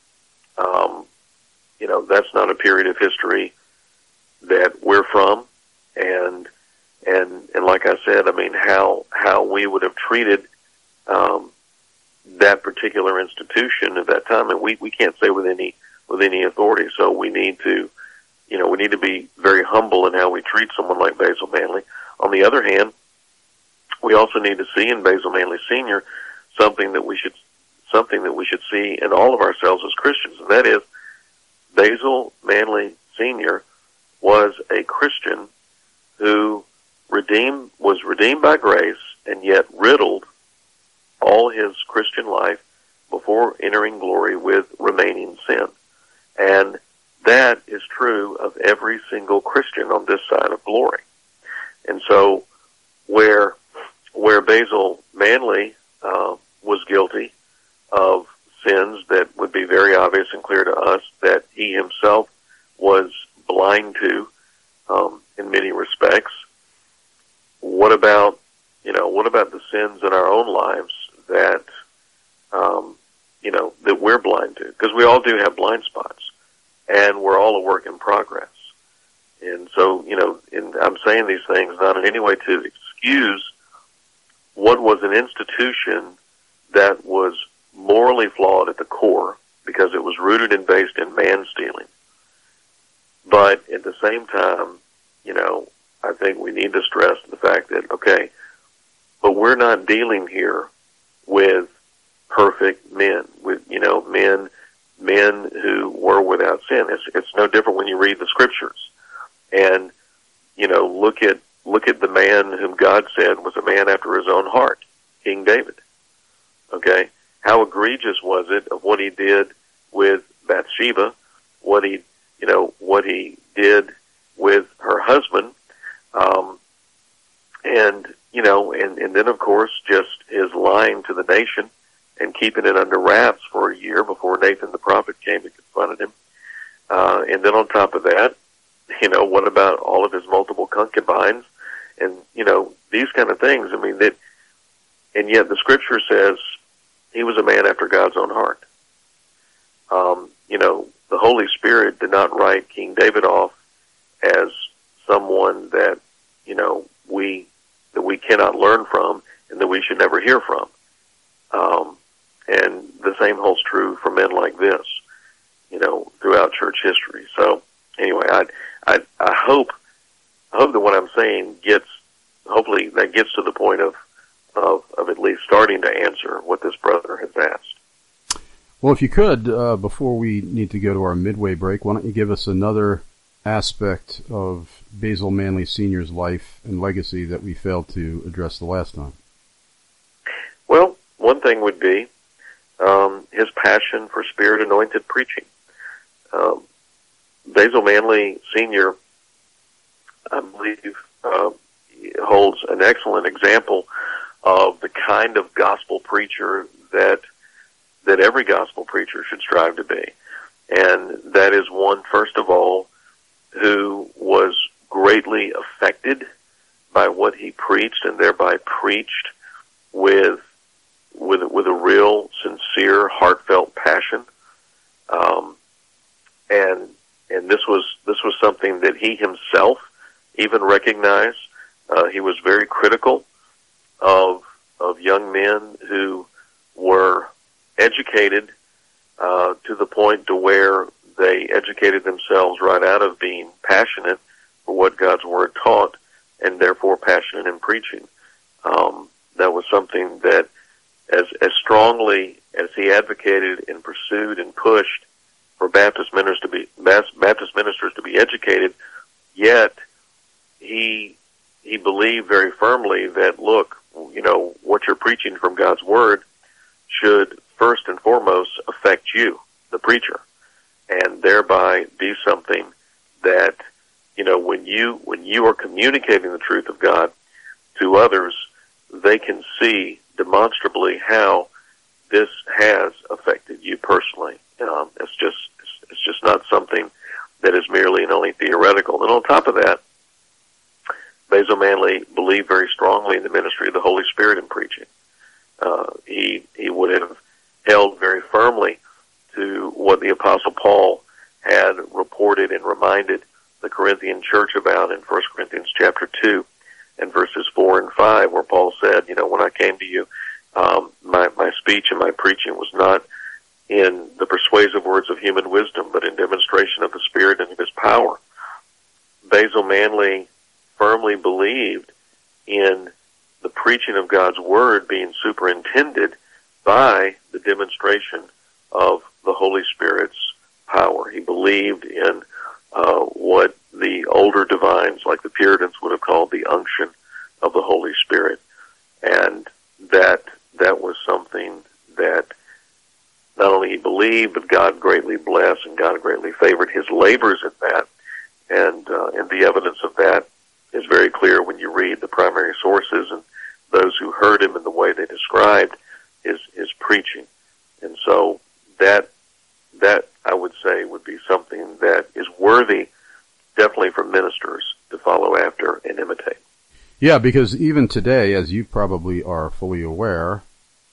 that's not a period of history that we're from, and like I said, I mean how we would have treated that particular institution at that time, and we can't say with any authority. So we need to be very humble in how we treat someone like Basil Manley. On the other hand, we also need to see in Basil Manley Sr. something that we should see in all of ourselves as Christians, and that is Basil Manley Sr. was a Christian who was redeemed by grace, and yet riddled all his Christian life before entering glory with remaining sin. And that is true of every single Christian on this side of glory. And so where Basil Manley was guilty of sins that would be very obvious and clear to us that he himself was blind to in many respects, what about the sins in our own lives that that we're blind to? Because we all do have blind spots, and we're all a work in progress. And so, and I'm saying these things not in any way to excuse what was an institution that was morally flawed at the core, because it was rooted and based in man-stealing. But at the same time, I think we need to stress the fact that, okay, but we're not dealing here with perfect men, with, men who were without sin. It's no different when you read the scriptures. And, look at the man whom God said was a man after his own heart, King David. Okay? How egregious was it of what he did with Bathsheba, what he did with her husband, and then of course just his lying to the nation and keeping it under wraps for a year before Nathan the prophet came and confronted him. And then on top of that, what about all of his multiple concubines and, these kind of things? I mean, and yet the scripture says he was a man after God's own heart. The Holy Spirit did not write King David off as someone that, we cannot learn from and that we should never hear from. And the same holds true for men like this, throughout church history. So anyway, I hope that what I'm saying hopefully that gets to the point of at least starting to answer what this brother has asked. Well, if you could, before we need to go to our midway break, why don't you give us another aspect of Basil Manley Sr.'s life and legacy that we failed to address the last time? Well, one thing would be his passion for Spirit-anointed preaching. Basil Manley Sr., I believe, holds an excellent example of the kind of gospel preacher that every gospel preacher should strive to be. And that is one, first of all, who was greatly affected by what he preached and thereby preached with a real, sincere, heartfelt passion. And this was something that he himself even recognized. He was very critical of young men who were educated to the point to where they educated themselves right out of being passionate for what God's Word taught, and therefore passionate in preaching. That was something that, as strongly as he advocated and pursued and pushed for Baptist ministers to be educated, yet he believed very firmly that, look, what you're preaching from God's Word should first and foremost affect you, the preacher, and thereby be something that, when you are communicating the truth of God to others, they can see demonstrably how this has affected you personally. It's just not something that is merely and only theoretical. And on top of that, Basil Manley believed very strongly in the ministry of the Holy Spirit in preaching. He would have held very firmly to what the Apostle Paul had reported and reminded the Corinthian church about in 1 Corinthians chapter 2 and verses 4 and 5, where Paul said, when I came to you, my speech and my preaching was not in the persuasive words of human wisdom, but in demonstration of the Spirit and of His power. Basil Manley firmly believed in the preaching of God's Word being superintended by the demonstration of the Holy Spirit's power. He believed in what the older divines, like the Puritans, would have called the unction of the Holy Spirit. And that was something that not only he believed, but God greatly blessed and God greatly favored his labors in that. And the evidence of that is very clear when you read the primary sources and those who heard him and the way they described his preaching. And so that I would say would be something that is worthy definitely for ministers to follow after and imitate. Yeah, because even today, as you probably are fully aware,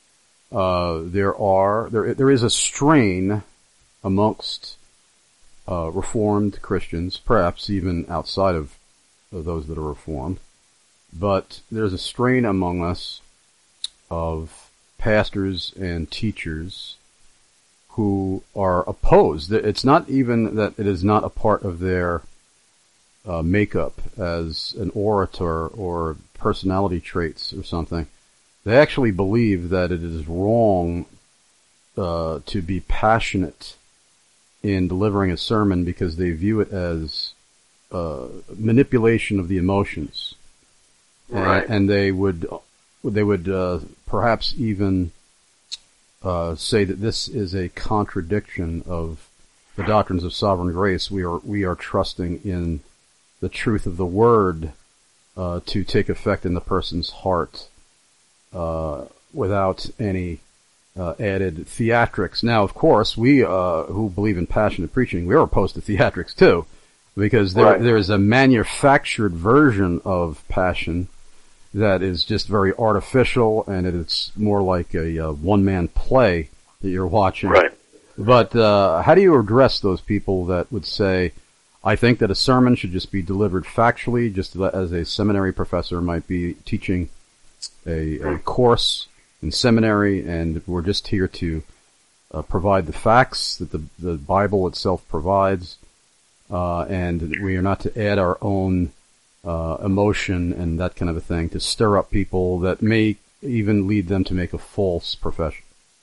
there is a strain amongst Reformed Christians, perhaps even outside of those that are Reformed, but there's a strain among us of pastors and teachers who are opposed. It's not even that it is not a part of their makeup as an orator or personality traits or something. They actually believe that it is wrong to be passionate in delivering a sermon because they view it as manipulation of the emotions. Right. And they would perhaps even say that this is a contradiction of the doctrines of sovereign grace. We are trusting in the truth of the Word to take effect in the person's heart without any added theatrics. Now, of course, we who believe in passionate preaching, we are opposed to theatrics too, because there is a manufactured version of passion that is just very artificial, and it's more like a one-man play that you're watching. Right. But how do you address those people that would say, I think that a sermon should just be delivered factually, just as a seminary professor might be teaching a course in seminary, and we're just here to provide the facts that the Bible itself provides, and we are not to add our own emotion and that kind of a thing to stir up people that may even lead them to make a false profession?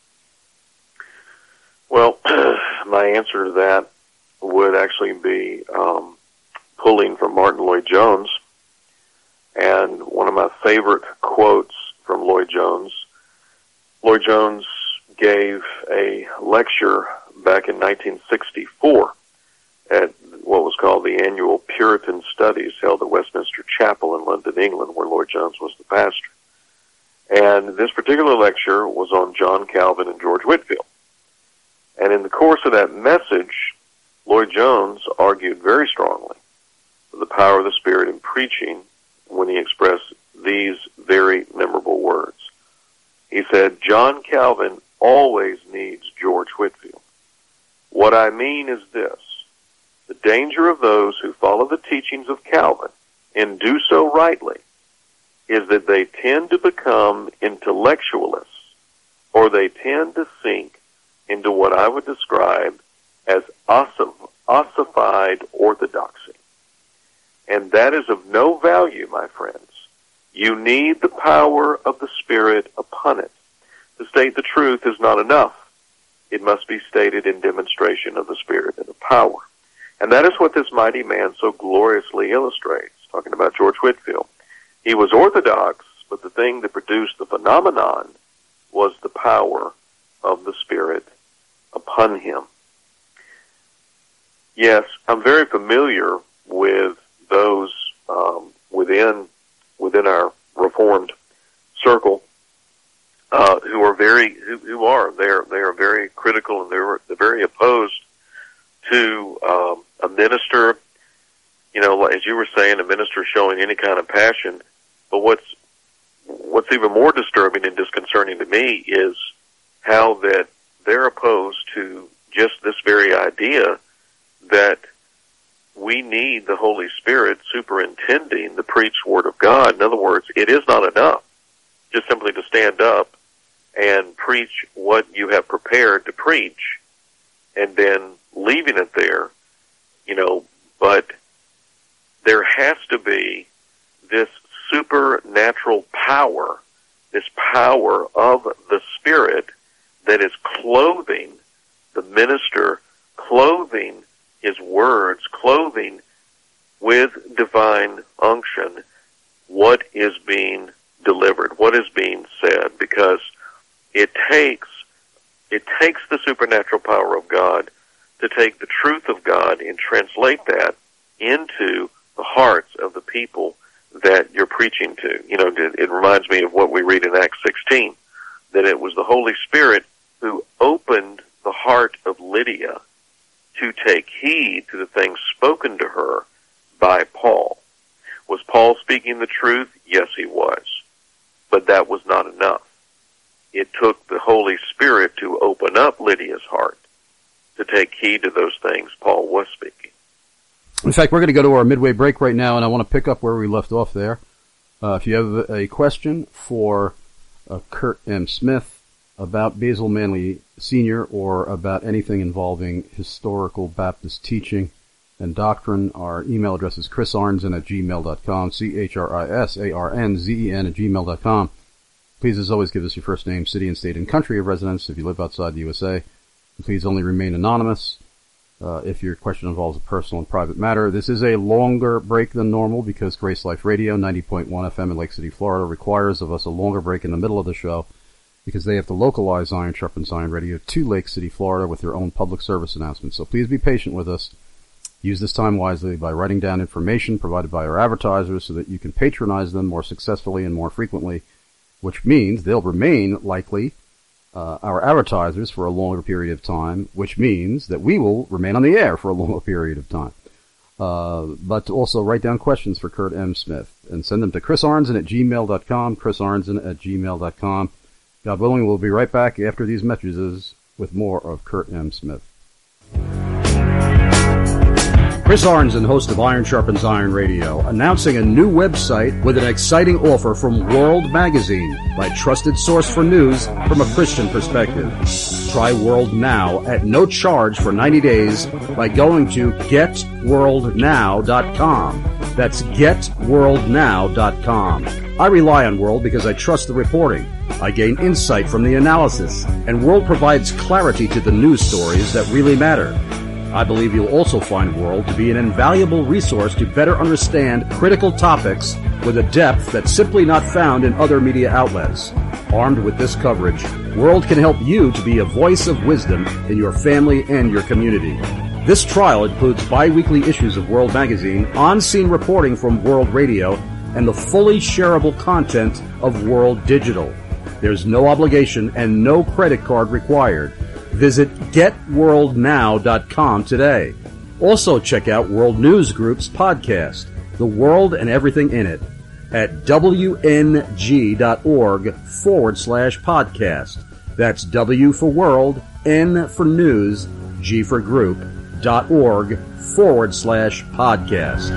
Well, my answer to that would actually be pulling from Martin Lloyd-Jones. And one of my favorite quotes from Lloyd-Jones gave a lecture back in 1964 at what was called the annual Puritan Studies held at Westminster Chapel in London, England, where Lloyd-Jones was the pastor. And this particular lecture was on John Calvin and George Whitefield. And in the course of that message, Lloyd-Jones argued very strongly for the power of the Spirit in preaching when he expressed these very memorable words. He said, John Calvin always needs George Whitefield. What I mean is this: the danger of those who follow the teachings of Calvin and do so rightly is that they tend to become intellectualists, or they tend to sink into what I would describe as ossified orthodoxy. And that is of no value, my friends. You need the power of the Spirit upon it. To state the truth is not enough. It must be stated in demonstration of the Spirit and the power. And that is what this mighty man so gloriously illustrates, talking about George Whitefield. He was orthodox, but the thing that produced the phenomenon was the power of the Spirit upon him. Yes, I'm very familiar with those within our Reformed circle who are very critical, and they're very opposed to a minister, as you were saying, a minister showing any kind of passion. But what's even more disturbing and disconcerting to me is how that they're opposed to just this very idea that we need the Holy Spirit superintending the preached Word of God. In other words, it is not enough just simply to stand up and preach what you have prepared to preach and then leaving it there, but there has to be this supernatural power, this power of the Spirit that is clothing the minister, clothing his words, clothing with divine unction what is being delivered, what is being said, because it takes the supernatural power of God to take the truth of God and translate that into the hearts of the people that you're preaching to. It reminds me of what we read in Acts 16, that it was the Holy Spirit who opened the heart of Lydia to take heed to the things spoken to her by Paul. Was Paul speaking the truth? Yes, he was. But that was not enough. It took the Holy Spirit to open up Lydia's heart to take heed to those things Paul was speaking. In fact, we're going to go to our midway break right now, and I want to pick up where we left off there. If you have a question for Kurt M. Smith about Basil Manley Sr. or about anything involving historical Baptist teaching and doctrine, our email address is chrisarnzen@gmail.com, CHRISARNZEN@gmail.com. Please, as always, give us your first name, city and state and country of residence if you live outside the USA. And please only remain anonymous if your question involves a personal and private matter. This is a longer break than normal because Grace Life Radio, 90.1 FM in Lake City, Florida, requires of us a longer break in the middle of the show because they have to localize Iron Sharpens Iron Radio to Lake City, Florida with their own public service announcements. So please be patient with us. Use this time wisely by writing down information provided by our advertisers so that you can patronize them more successfully and more frequently, which means they'll remain likely our advertisers for a longer period of time, which means that we will remain on the air for a longer period of time. But also write down questions for Kurt M. Smith and send them to chrisarnzen@gmail.com, chrisarnzen@gmail.com. God willing, we'll be right back after these messages with more of Kurt M. Smith. Chris Arnzen, host of Iron Sharpens Iron Radio, announcing a new website with an exciting offer from World Magazine, my trusted source for news from a Christian perspective. Try World Now at no charge for 90 days by going to getworldnow.com. That's getworldnow.com. I rely on World because I trust the reporting. I gain insight from the analysis, and World provides clarity to the news stories that really matter. I believe you'll also find World to be an invaluable resource to better understand critical topics with a depth that's simply not found in other media outlets. Armed with this coverage, World can help you to be a voice of wisdom in your family and your community. This trial includes bi-weekly issues of World Magazine, on-scene reporting from World Radio, and the fully shareable content of World Digital. There's no obligation and no credit card required. Visit getworldnow.com today. Also check out World News Group's podcast, The World and Everything in It, at wng.org/podcast. That's W for World, N for News, G for Group, .org/podcast.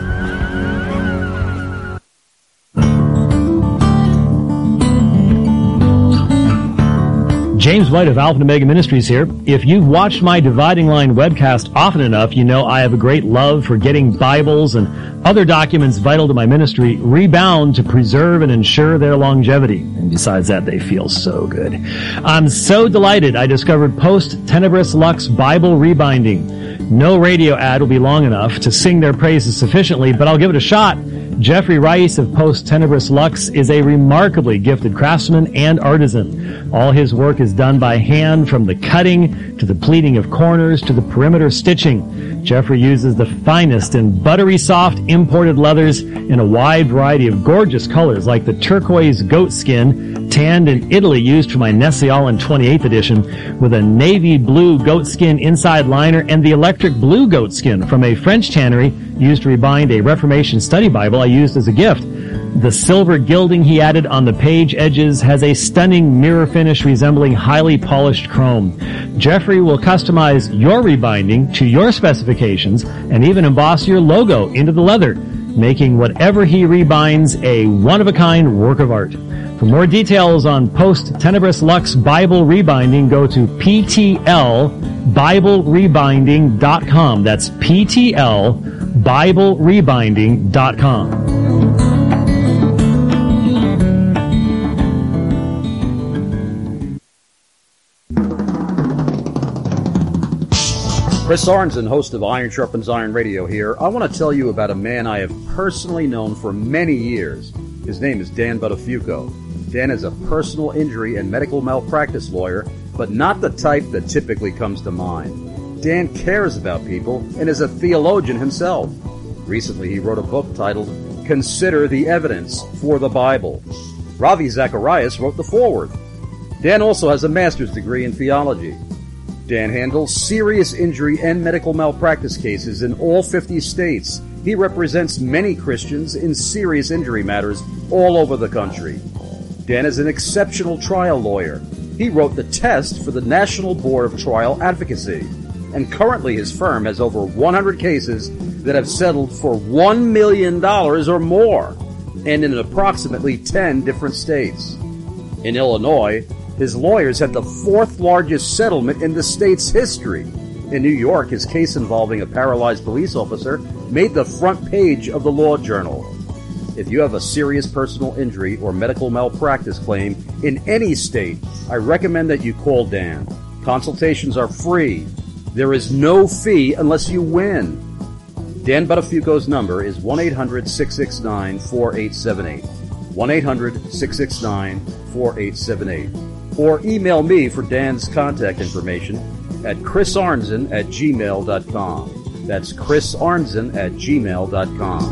James White of Alpha and Omega Ministries here. If you've watched my Dividing Line webcast often enough, you know I have a great love for getting Bibles and other documents vital to my ministry rebound to preserve and ensure their longevity. And besides that, they feel so good. I'm so delighted I discovered Post Tenebris Lux Bible Rebinding. No radio ad will be long enough to sing their praises sufficiently, but I'll give it a shot. Jeffrey Rice of Post Tenebris Lux is a remarkably gifted craftsman and artisan. All his work is done by hand, from the cutting to the pleating of corners to the perimeter stitching. Jeffrey uses the finest and buttery soft imported leathers in a wide variety of gorgeous colors like the turquoise goat skin, tanned in Italy, used for my Nestle All in 28th edition, with a navy blue goatskin inside liner and the electric blue goatskin from a French tannery used to rebind a Reformation study Bible I used as a gift. The silver gilding he added on the page edges has a stunning mirror finish resembling highly polished chrome. Jeffrey will customize your rebinding to your specifications and even emboss your logo into the leather, making whatever he rebinds a one-of-a-kind work of art. For more details on Post Tenebris Lux Bible Rebinding, go to PTLBibleRebinding.com. That's PTLBibleRebinding.com. Chris Arnzen, host of Iron Sharpens Iron Radio here. I want to tell you about a man I have personally known for many years. His name is Dan Buttafuoco. Dan is a personal injury and medical malpractice lawyer, but not the type that typically comes to mind. Dan cares about people and is a theologian himself. Recently, he wrote a book titled Consider the Evidence for the Bible. Ravi Zacharias wrote the foreword. Dan also has a master's degree in theology. Dan handles serious injury and medical malpractice cases in all 50 states. He represents many Christians in serious injury matters all over the country. Dan is an exceptional trial lawyer. He wrote the test for the National Board of Trial Advocacy, and currently his firm has over 100 cases that have settled for $1 million or more, and in approximately 10 different states. In Illinois, his lawyers had the fourth largest settlement in the state's history. In New York, his case involving a paralyzed police officer made the front page of the Law Journal. If you have a serious personal injury or medical malpractice claim in any state, I recommend that you call Dan. Consultations are free. There is no fee unless you win. Dan Buttafuoco's number is 1-800-669-4878. 1-800-669-4878. Or email me for Dan's contact information at chrisarnzen@gmail.com. That's chrisarnzen@gmail.com.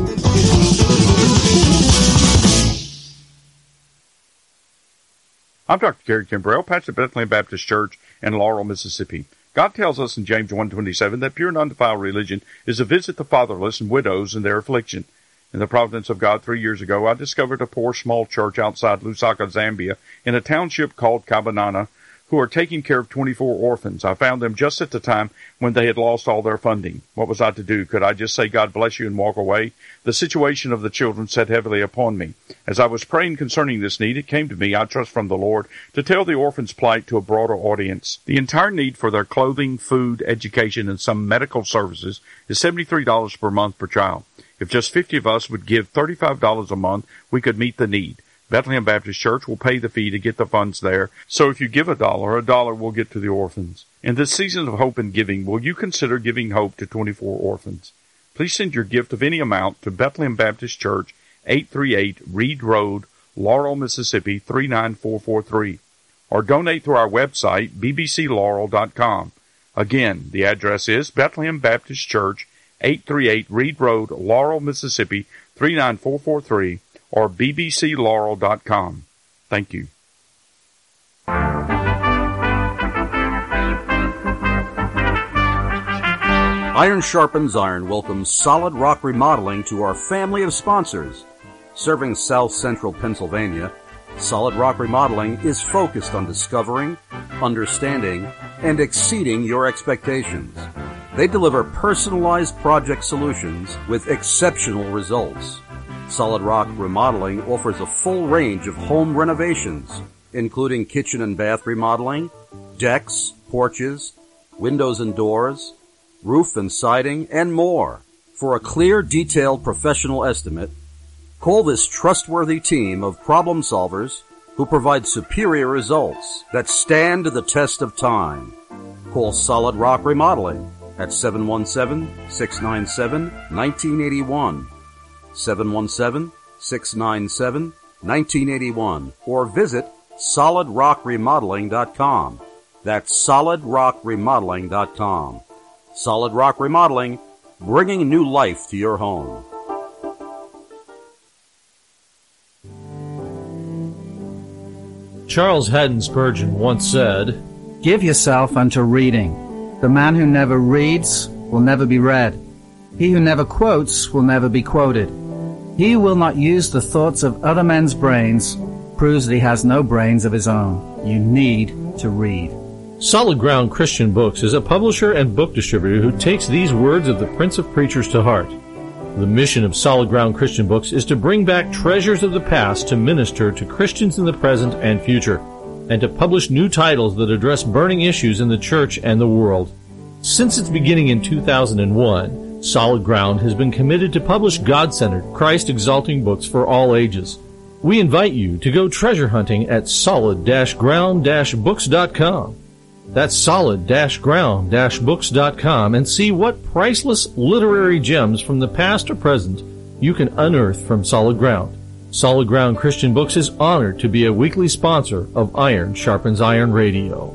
I'm Dr. Gary Kimbrell, pastor of Bethlehem Baptist Church in Laurel, Mississippi. God tells us in James 1:27 that pure and undefiled religion is to visit the fatherless and widows in their affliction. In the providence of God, 3 years ago, I discovered a poor small church outside Lusaka, Zambia, in a township called Kabanana, who are taking care of 24 orphans. I found them just at the time when they had lost all their funding. What was I to do? Could I just say, God bless you, and walk away? The situation of the children sat heavily upon me. As I was praying concerning this need, it came to me, I trust from the Lord, to tell the orphans' plight to a broader audience. The entire need for their clothing, food, education, and some medical services is $73 per month per child. If just 50 of us would give $35 a month, we could meet the need. Bethlehem Baptist Church will pay the fee to get the funds there, so if you give $1, $1 will get to the orphans. In this season of hope and giving, will you consider giving hope to 24 orphans? Please send your gift of any amount to Bethlehem Baptist Church, 838 Reed Road, Laurel, Mississippi, 39443. Or donate through our website, bbclaurel.com. Again, the address is Bethlehem Baptist Church, 838 Reed Road, Laurel, Mississippi, 39443, or bbclaurel.com. Thank you. Iron Sharpens Iron welcomes Solid Rock Remodeling to our family of sponsors. Serving South Central Pennsylvania, Solid Rock Remodeling is focused on discovering, understanding, and exceeding your expectations. They deliver personalized project solutions with exceptional results. Solid Rock Remodeling offers a full range of home renovations, including kitchen and bath remodeling, decks, porches, windows and doors, roof and siding, and more. For a clear, detailed professional estimate, call this trustworthy team of problem solvers who provide superior results that stand the test of time. Call Solid Rock Remodeling at 717-697-1981. 717-697-1981, or visit solidrockremodeling.com. That's solidrockremodeling.com. Solid Rock Remodeling, bringing new life to your home. Charles Haddon Spurgeon once said, "Give yourself unto reading. The man who never reads will never be read. He who never quotes will never be quoted. He who will not use the thoughts of other men's brains proves that he has no brains of his own. You need to read." Solid Ground Christian Books is a publisher and book distributor who takes these words of the Prince of Preachers to heart. The mission of Solid Ground Christian Books is to bring back treasures of the past to minister to Christians in the present and future, and to publish new titles that address burning issues in the church and the world. Since its beginning in 2001, Solid Ground has been committed to publish God-centered, Christ-exalting books for all ages. We invite you to go treasure hunting at solid-ground-books.com. That's solid-ground-books.com, and see what priceless literary gems from the past or present you can unearth from Solid Ground. Solid Ground Christian Books is honored to be a weekly sponsor of Iron Sharpens Iron Radio.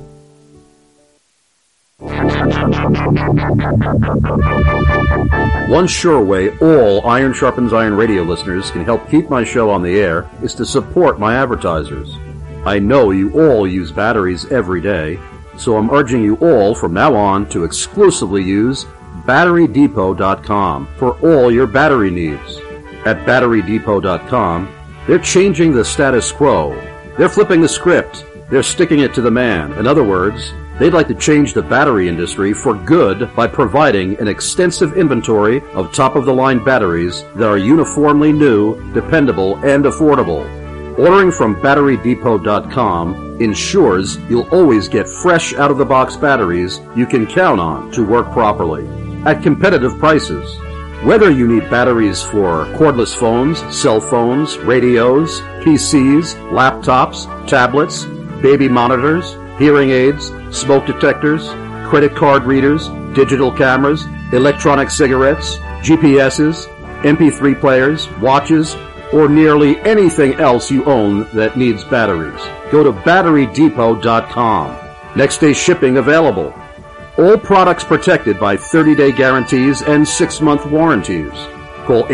One sure way all Iron Sharpens Iron Radio listeners can help keep my show on the air is to support my advertisers. I know you all use batteries every day, so I'm urging you all from now on to exclusively use BatteryDepot.com for all your battery needs. At BatteryDepot.com, they're changing the status quo. They're flipping the script. They're sticking it to the man. In other words, they'd like to change the battery industry for good by providing an extensive inventory of top-of-the-line batteries that are uniformly new, dependable, and affordable. Ordering from BatteryDepot.com ensures you'll always get fresh out-of-the-box batteries you can count on to work properly at competitive prices. Whether you need batteries for cordless phones, cell phones, radios, PCs, laptops, tablets, baby monitors, hearing aids, smoke detectors, credit card readers, digital cameras, electronic cigarettes, GPSs, MP3 players, watches, or nearly anything else you own that needs batteries, go to BatteryDepot.com. Next day shipping available. All products protected by 30-day guarantees and 6-month warranties. Call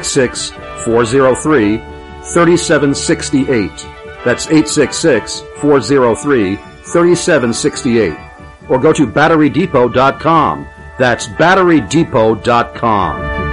866-403-3768. That's 866-403-3768. Or go to BatteryDepot.com. That's BatteryDepot.com.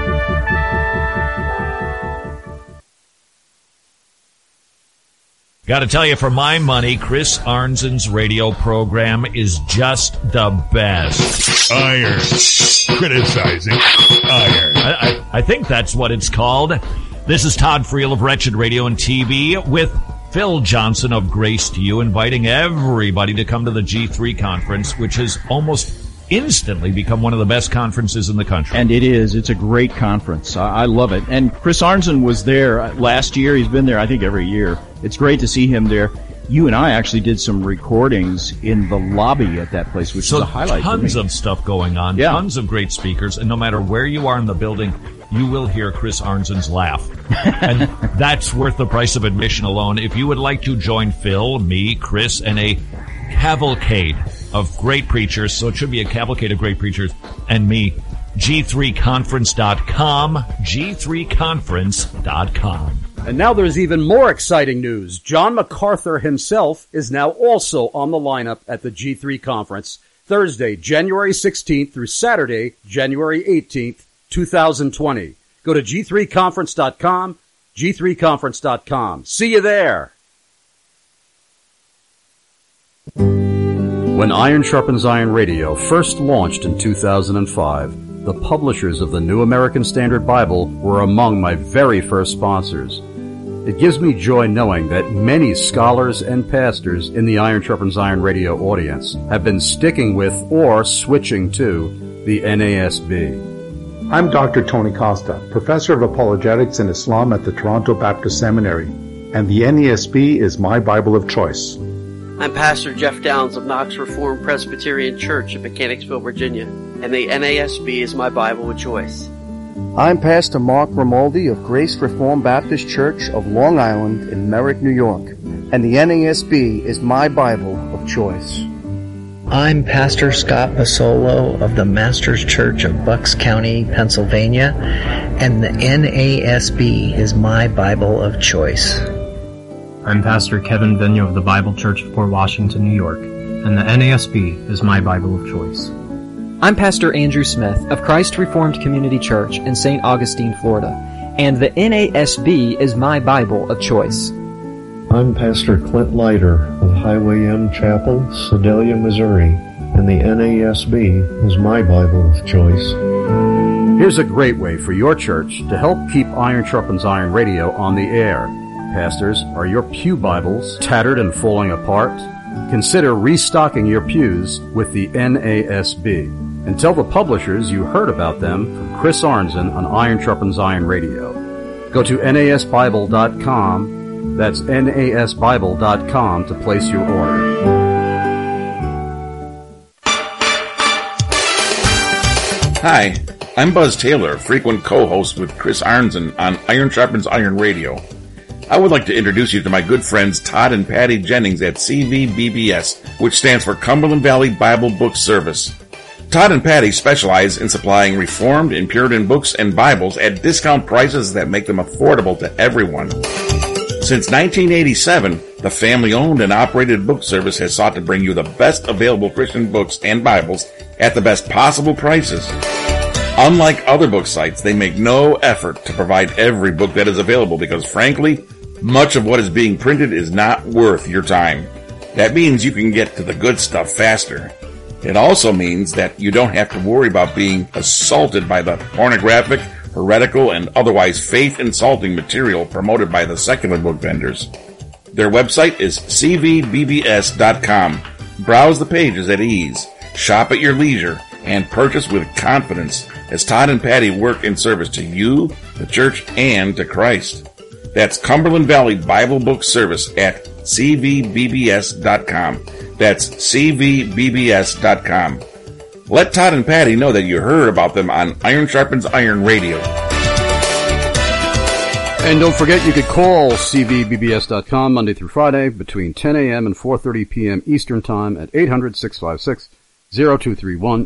Got to tell you, for my money, Chris Arnzen's radio program is just the best. Iron. Criticizing iron. I think that's what it's called. This is Todd Friel of Wretched Radio and TV with Phil Johnson of Grace to You, inviting everybody to come to the G3 conference, which has almost instantly become one of the best conferences in the country. And it is. It's a great conference. I love it. And Chris Arnzen was there last year. He's been there, I think, every year. It's great to see him there. You and I actually did some recordings in the lobby at that place, which is a highlight for me. Tons of stuff going on, tons of great speakers, and no matter where you are in the building, you will hear Chris Arnzen's laugh. And that's worth the price of admission alone. If you would like to join Phil, me, Chris, and a cavalcade of great preachers, so it should be a cavalcade of great preachers, and me, G3conference.com, G3conference.com. And now there's even more exciting news. John MacArthur himself is now also on the lineup at the G3 conference, Thursday, January 16th through Saturday, January 18th, 2020. Go to G3conference.com, G3conference.com. See you there. When Iron Sharpens Iron Radio first launched in 2005, the publishers of the New American Standard Bible were among my very first sponsors. It gives me joy knowing that many scholars and pastors in the Iron Sharpens Iron Radio audience have been sticking with or switching to the NASB. I'm Dr. Tony Costa, Professor of Apologetics and Islam at the Toronto Baptist Seminary, and the NASB is my Bible of choice. I'm Pastor Jeff Downs of Knox Reformed Presbyterian Church in Mechanicsville, Virginia, and the NASB is my Bible of choice. I'm Pastor Mark Romaldi of Grace Reformed Baptist Church of Long Island in Merrick, New York, and the NASB is my Bible of choice. I'm Pastor Scott Basolo of the Masters Church of Bucks County, Pennsylvania, and the NASB is my Bible of choice. I'm Pastor Kevin Vigneault of the Bible Church of Port Washington, New York, and the NASB is my Bible of choice. I'm Pastor Andrew Smith of Christ Reformed Community Church in St. Augustine, Florida, and the NASB is my Bible of choice. I'm Pastor Clint Leiter of Highway M Chapel, Sedalia, Missouri, and the NASB is my Bible of choice. Here's a great way for your church to help keep Iron Sharpens Iron Radio on the air. Pastors, are your pew Bibles tattered and falling apart? Consider restocking your pews with the NASB. And tell the publishers you heard about them from Chris Arnzen on Iron Sharpens Iron Radio. Go to NASBible.com, that's NASBible.com, to place your order. Hi, I'm Buzz Taylor, frequent co-host with Chris Arnzen on Iron Sharpens Iron Radio. I would like to introduce you to my good friends Todd and Patty Jennings at CVBBS, which stands for Cumberland Valley Bible Book Service. Todd and Patty specialize in supplying Reformed and Puritan books and Bibles at discount prices that make them affordable to everyone. Since 1987, the family-owned and operated book service has sought to bring you the best available Christian books and Bibles at the best possible prices. Unlike other book sites, they make no effort to provide every book that is available because, frankly, much of what is being printed is not worth your time. That means you can get to the good stuff faster. It also means that you don't have to worry about being assaulted by the pornographic, heretical, and otherwise faith-insulting material promoted by the secular book vendors. Their website is cvbbs.com. Browse the pages at ease, shop at your leisure, and purchase with confidence as Todd and Patty work in service to you, the church, and to Christ. That's Cumberland Valley Bible Book Service at cvbbs.com. That's cvbbs.com. Let Todd and Patty know that you heard about them on Iron Sharpens Iron Radio. And don't forget, you could call cvbbs.com Monday through Friday between 10 a.m. and 4:30 p.m. Eastern Time at 800-656-0231,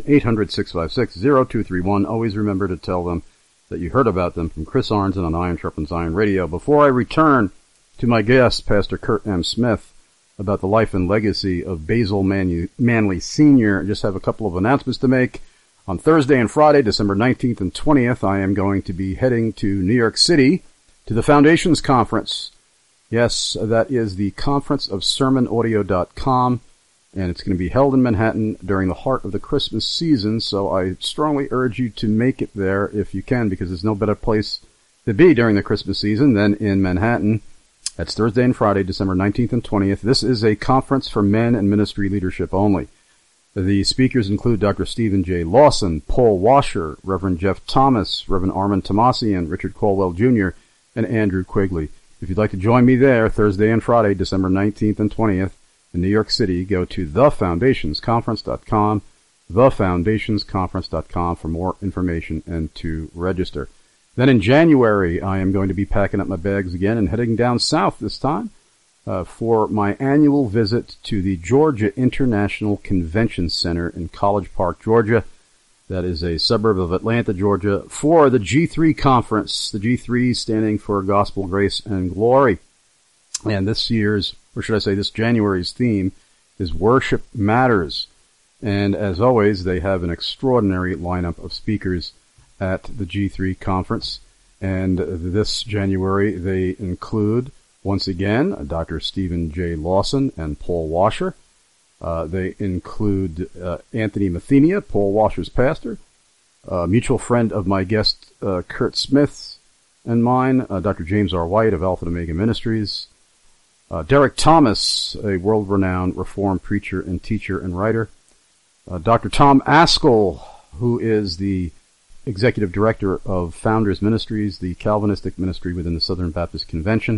800-656-0231. Always remember to tell them that you heard about them from Chris Arnzen on Iron Sharpens Iron Radio. Before I return to my guest, Pastor Kurt M. Smith, about the life and legacy of Basil Manley Sr., I just have a couple of announcements to make. On Thursday and Friday, December 19th and 20th, I am going to be heading to New York City to the Foundations Conference. Yes, that is the conference of sermonaudio.com, and it's going to be held in Manhattan during the heart of the Christmas season, so I strongly urge you to make it there if you can, because there's no better place to be during the Christmas season than in Manhattan. That's Thursday and Friday, December 19th and 20th. This is a conference for men and ministry leadership only. The speakers include Dr. Stephen J. Lawson, Paul Washer, Reverend Jeff Thomas, Reverend Armand Tomasian, Richard Colwell Jr., and Andrew Quigley. If you'd like to join me there, Thursday and Friday, December 19th and 20th, in New York City, go to thefoundationsconference.com, thefoundationsconference.com for more information and to register. Then in January, I am going to be packing up my bags again and heading down south this time for my annual visit to the Georgia International Convention Center in College Park, Georgia. That is a suburb of Atlanta, Georgia, for the G3 conference, the G3 standing for Gospel, Grace, and Glory. And this year's, or should I say this January's theme is Worship Matters. And as always, they have an extraordinary lineup of speakers at the G3 conference. And this January, they include, once again, Dr. Stephen J. Lawson and Paul Washer. They include Anthony Mathenia, Paul Washer's pastor, a mutual friend of my guest, Kurt Smith, and mine, Dr. James R. White of Alpha and Omega Ministries, Derek Thomas, a world-renowned Reformed preacher and teacher and writer, Dr. Tom Askell, who is the executive director of Founders Ministries, the Calvinistic ministry within the Southern Baptist Convention.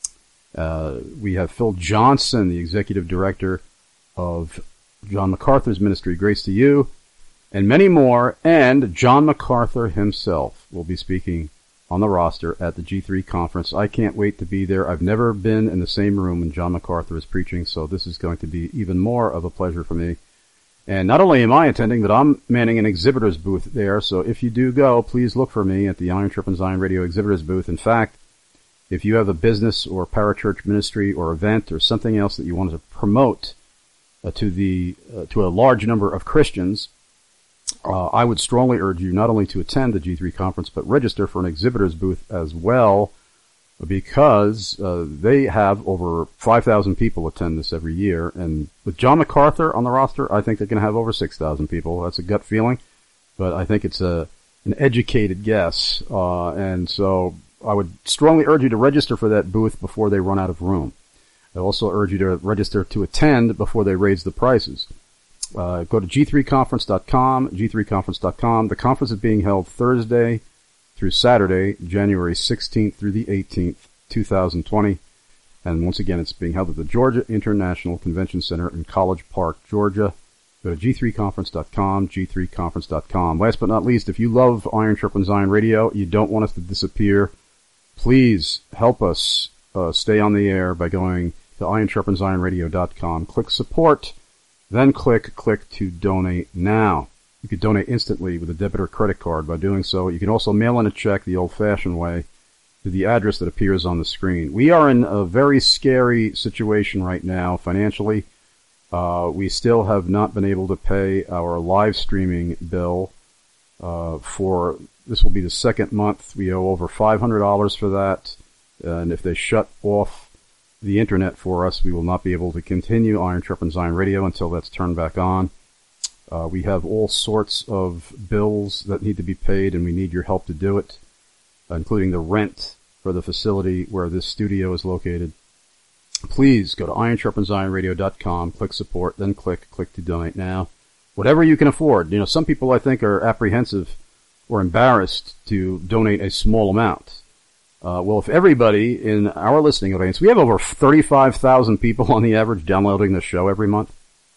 We have Phil Johnson, the executive director of John MacArthur's ministry, Grace to You, and many more. And John MacArthur himself will be speaking on the roster at the G3 conference. I can't wait to be there. I've never been in the same room when John MacArthur is preaching, so this is going to be even more of a pleasure for me. And not only am I attending, but I'm manning an exhibitor's booth there, so if you do go, please look for me at the Iron Sharpens Iron Radio exhibitor's booth. In fact, If you have a business or parachurch ministry or event or something else that you want to promote to a large number of Christians, I would strongly urge you not only to attend the G3 conference, but register for an exhibitor's booth as well, because they have over 5,000 people attend this every year. And with John MacArthur on the roster, I think they're going to have over 6,000 people. That's a gut feeling, but I think it's an educated guess. And so I would strongly urge you to register for that booth before they run out of room. I also urge you to register to attend before they raise the prices. Go to g3conference.com, g3conference.com. The conference is being held Thursday through Saturday, January 16th through the 18th, 2020. And once again, it's being held at the Georgia International Convention Center in College Park, Georgia. Go to g3conference.com, g3conference.com. Last but not least, if you love Iron Sharpens Iron Radio, you don't want us to disappear, please help us stay on the air by going to ironsharpensironradio.com. Click support, then click to donate now. You could donate instantly with a debit or credit card by doing so. You can also mail in a check the old-fashioned way to the address that appears on the screen. We are in a very scary situation right now financially. We still have not been able to pay our live streaming bill for this will be the second month. We owe over $500 for that. And if they shut off the internet for us, we will not be able to continue Iron Sharpens Iron Radio until that's turned back on. We have all sorts of bills that need to be paid, and we need your help to do it, including the rent for the facility where this studio is located. Please go to ironsharpensironradio.com, click support, then click to donate now. Whatever you can afford. You know, some people I think are apprehensive or embarrassed to donate a small amount. Well, if everybody in our listening audience, we have over 35,000 people on the average downloading the show every month,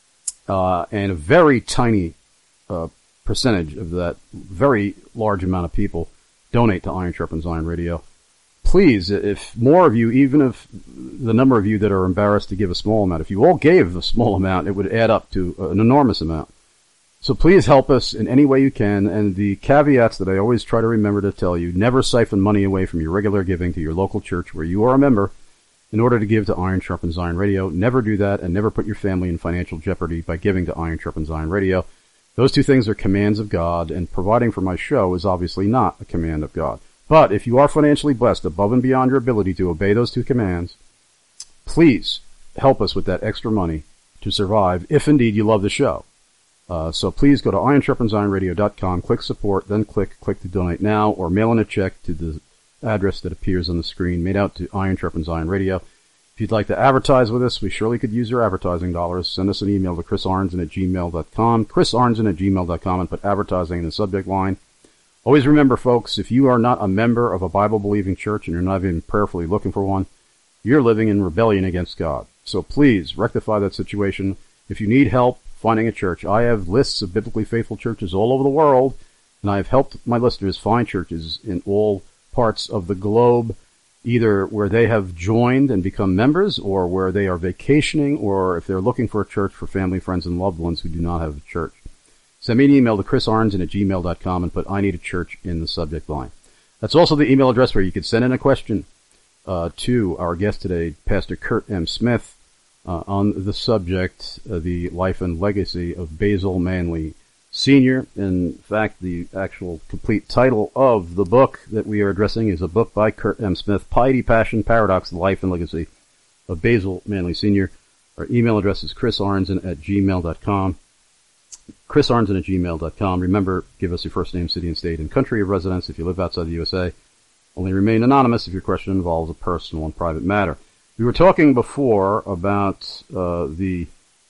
and a very tiny percentage of that very large amount of people donate to Iron Sharpens Iron Radio. Please, if more of you, even if the number of you that are embarrassed to give a small amount, if you all gave a small amount, it would add up to an enormous amount. So please help us in any way you can, and the caveats that I always try to remember to tell you: never siphon money away from your regular giving to your local church where you are a member in order to give to Iron Sharpens Iron Radio. Never do that, and never put your family in financial jeopardy by giving to Iron Sharpens Iron Radio. Those two things are commands of God, and providing for my show is obviously not a command of God. But if you are financially blessed above and beyond your ability to obey those two commands, please help us with that extra money to survive, if indeed you love the show. So please go to ironsharpensironradio.com, click support, then click to donate now, or mail in a check to the address that appears on the screen, made out to Iron Sharpens Iron Radio. If you'd like to advertise with us, we surely could use your advertising dollars. Send us an email to chrisarnson@gmail.com, chrisarnson@gmail.com, and put advertising in the subject line. Always remember, folks, if you are not a member of a Bible-believing church and you're not even prayerfully looking for one, you're living in rebellion against God. So please rectify that situation. If you need help finding a church, I have lists of biblically faithful churches all over the world, and I have helped my listeners find churches in all parts of the globe, either where they have joined and become members, or where they are vacationing, or if they're looking for a church for family, friends, and loved ones who do not have a church. Send me an email to chrisarnson@gmail.com and put "I need a church" in the subject line. That's also the email address where you can send in a question to our guest today, Pastor Kurt M. Smith, on the subject, the life and legacy of Basil Manley Sr. In fact, the actual complete title of the book that we are addressing is a book by Kurt M. Smith, Piety, Passion, Paradox, the Life and Legacy of Basil Manley Sr. Our email address is chrisarnson@gmail.com. chrisarnson@gmail.com. Remember, give us your first name, city and state, and country of residence if you live outside the USA. Only remain anonymous if your question involves a personal and private matter. We were talking before about the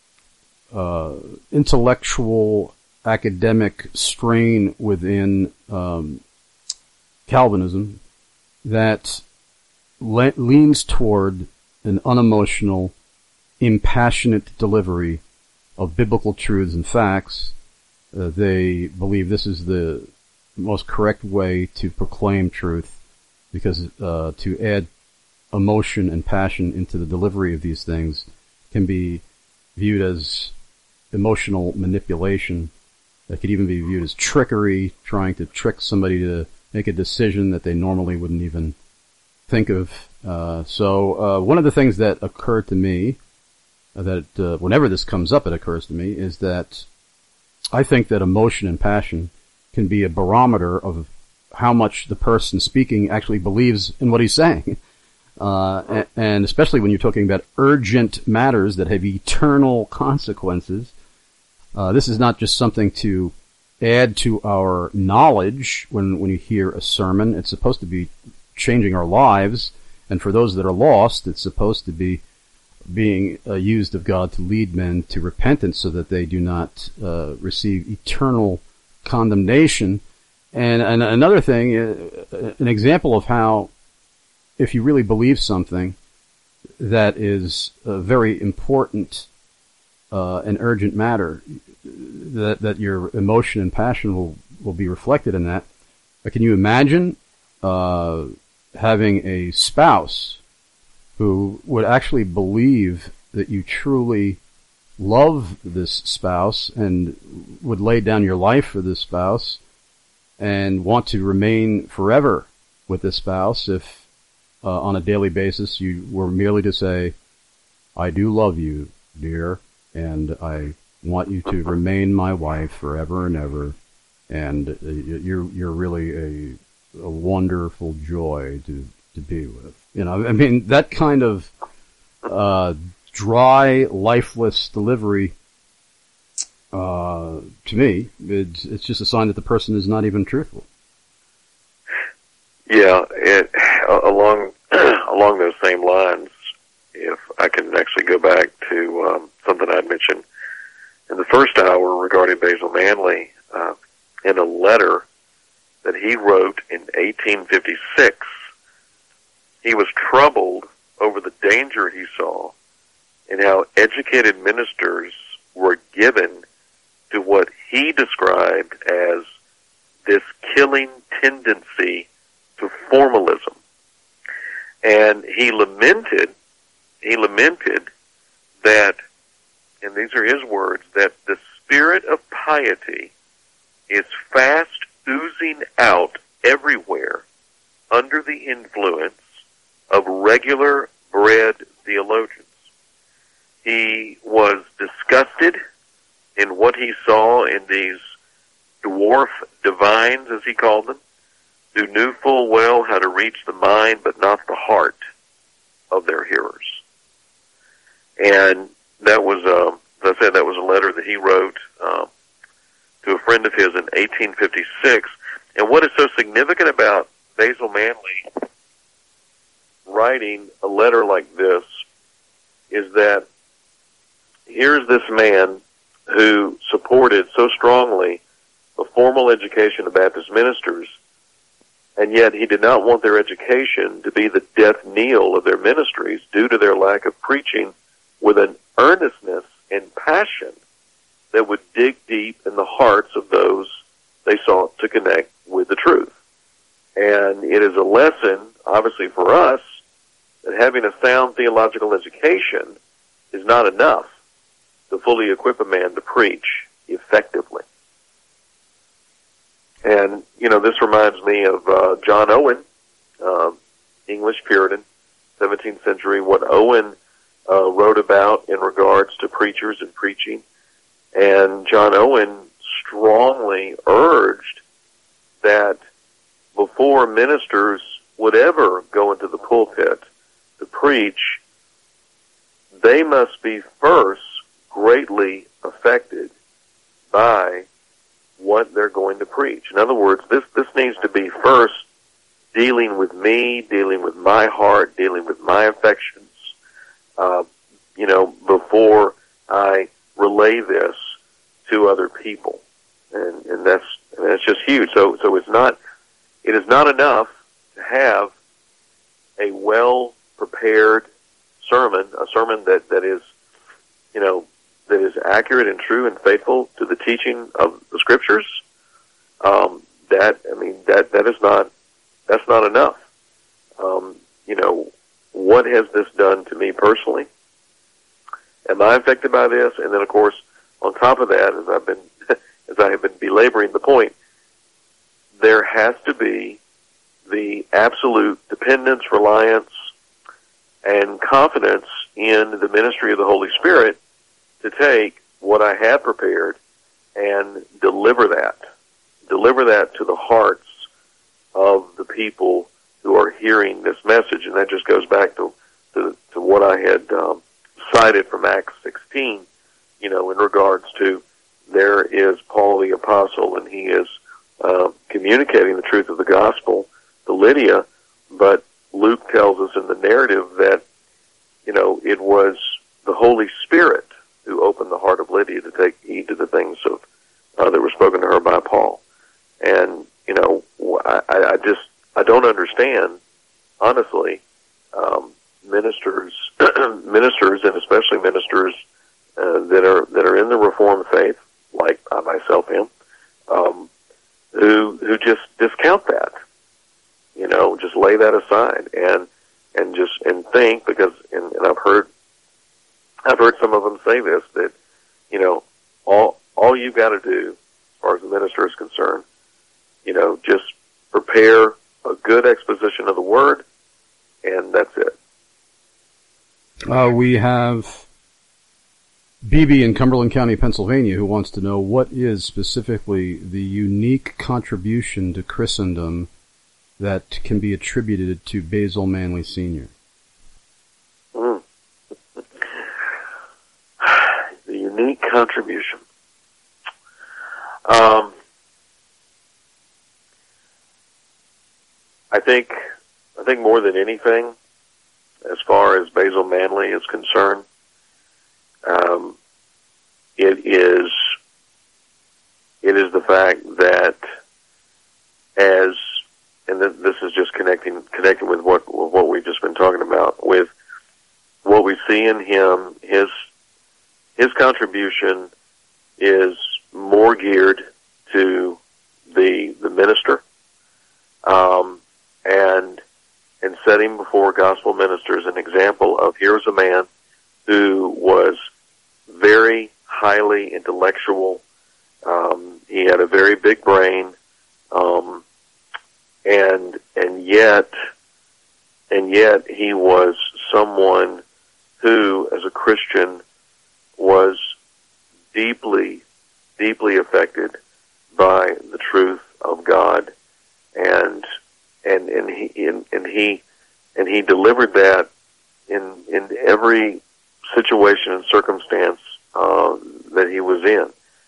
intellectual, academic strain within Calvinism that leans toward an unemotional, impassionate delivery of biblical truths and facts. They believe this is the most correct way to proclaim truth, because to add emotion and passion into the delivery of these things can be viewed as emotional manipulation. It could even be viewed as trickery, trying to trick somebody to make a decision that they normally wouldn't even think of. One of the things that occurred to me, that whenever this comes up, it occurs to me, is that I think that emotion and passion can be a barometer of how much the person speaking actually believes in what he's saying. And especially when you're talking about urgent matters that have eternal consequences. This is not just something to add to our knowledge when you hear a sermon. It's supposed to be changing our lives. And for those that are lost, it's supposed to be being used of God to lead men to repentance so that they do not receive eternal condemnation. And another thing, an example of how, if you really believe something that is a very important and urgent matter, that your emotion and passion will be reflected in that. Can you imagine having a spouse who would actually believe that you truly love this spouse and would lay down your life for this spouse and want to remain forever with this spouse if on a daily basis you were merely to say, I do love you, dear, and I want you to remain my wife forever and ever, and you're really a wonderful joy to be with. I mean, that kind of dry, lifeless delivery, to me, it's just a sign that the person is not even truthful. Yeah, along those same lines, if I can actually go back to something I'd mentioned in the first hour regarding Basil Manley, in a letter that he wrote in 1856, he was troubled over the danger he saw in how educated ministers were given to what he described as this killing tendency to formalism. And he lamented that, and these are his words, that the spirit of piety is fast oozing out everywhere under the influence of regular bred theologians. He was disgusted in what he saw in these dwarf divines, as he called them, who knew full well how to reach the mind but not the heart of their hearers. And that was, as I said, that was a letter that he wrote to a friend of his in 1856. And what is so significant about Basil Manley writing a letter like this is that here's this man who supported so strongly the formal education of Baptist ministers, and yet he did not want their education to be the death knell of their ministries due to their lack of preaching with an earnestness and passion that would dig deep in the hearts of those they sought to connect with the truth. And it is a lesson, obviously for us, that having a sound theological education is not enough to fully equip a man to preach effectively. And, this reminds me of John Owen, English Puritan, 17th century, what Owen wrote about in regards to preachers and preaching. And John Owen strongly urged that before ministers would ever go into the pulpit to preach, they must be first greatly affected by what they're going to preach. In other words, this needs to be first dealing with me, dealing with my heart, dealing with my affections, before I relay this to other people. And that's just huge. So it is not enough to have a well-prepared sermon, a sermon that is, that is accurate and true and faithful to the teaching of the Scriptures. That's not enough. What has this done to me personally? Am I affected by this? And then, of course, on top of that, as I have been belaboring the point, there has to be the absolute dependence, reliance, and confidence in the ministry of the Holy Spirit to take what I had prepared and deliver that to the hearts of the people who are hearing this message. And that just goes back to what I had cited from Acts 16, in regards to there is Paul the Apostle, and he is communicating the truth of the gospel to Lydia, but Luke tells us in the narrative that, it was the Holy Spirit who opened the heart of Lydia to take heed to the things that were spoken to her by Paul. And, I don't understand, honestly, ministers, and especially ministers that are in the Reformed faith, like I myself am, who just discount that, just lay that aside and think, because and I've heard some of them say this, that all you've got to do as far as the minister is concerned, just prepare a good exposition of the word, and that's it. We have BB in Cumberland County, Pennsylvania, who wants to know what is specifically the unique contribution to Christendom that can be attributed to Basil Manley Sr. The unique contribution. I think more than anything, as far as Basil Manley is concerned, it is the fact that this is just connecting with what we've just been talking about, with what we see in him. His contribution is more geared to the minister, and setting before gospel ministers an example of, here's a man who was very highly intellectual. He had a very big brain, and yet he was someone who, as a Christian, was deeply, deeply affected by the truth of God, and he delivered that in every situation and circumstance that he was in.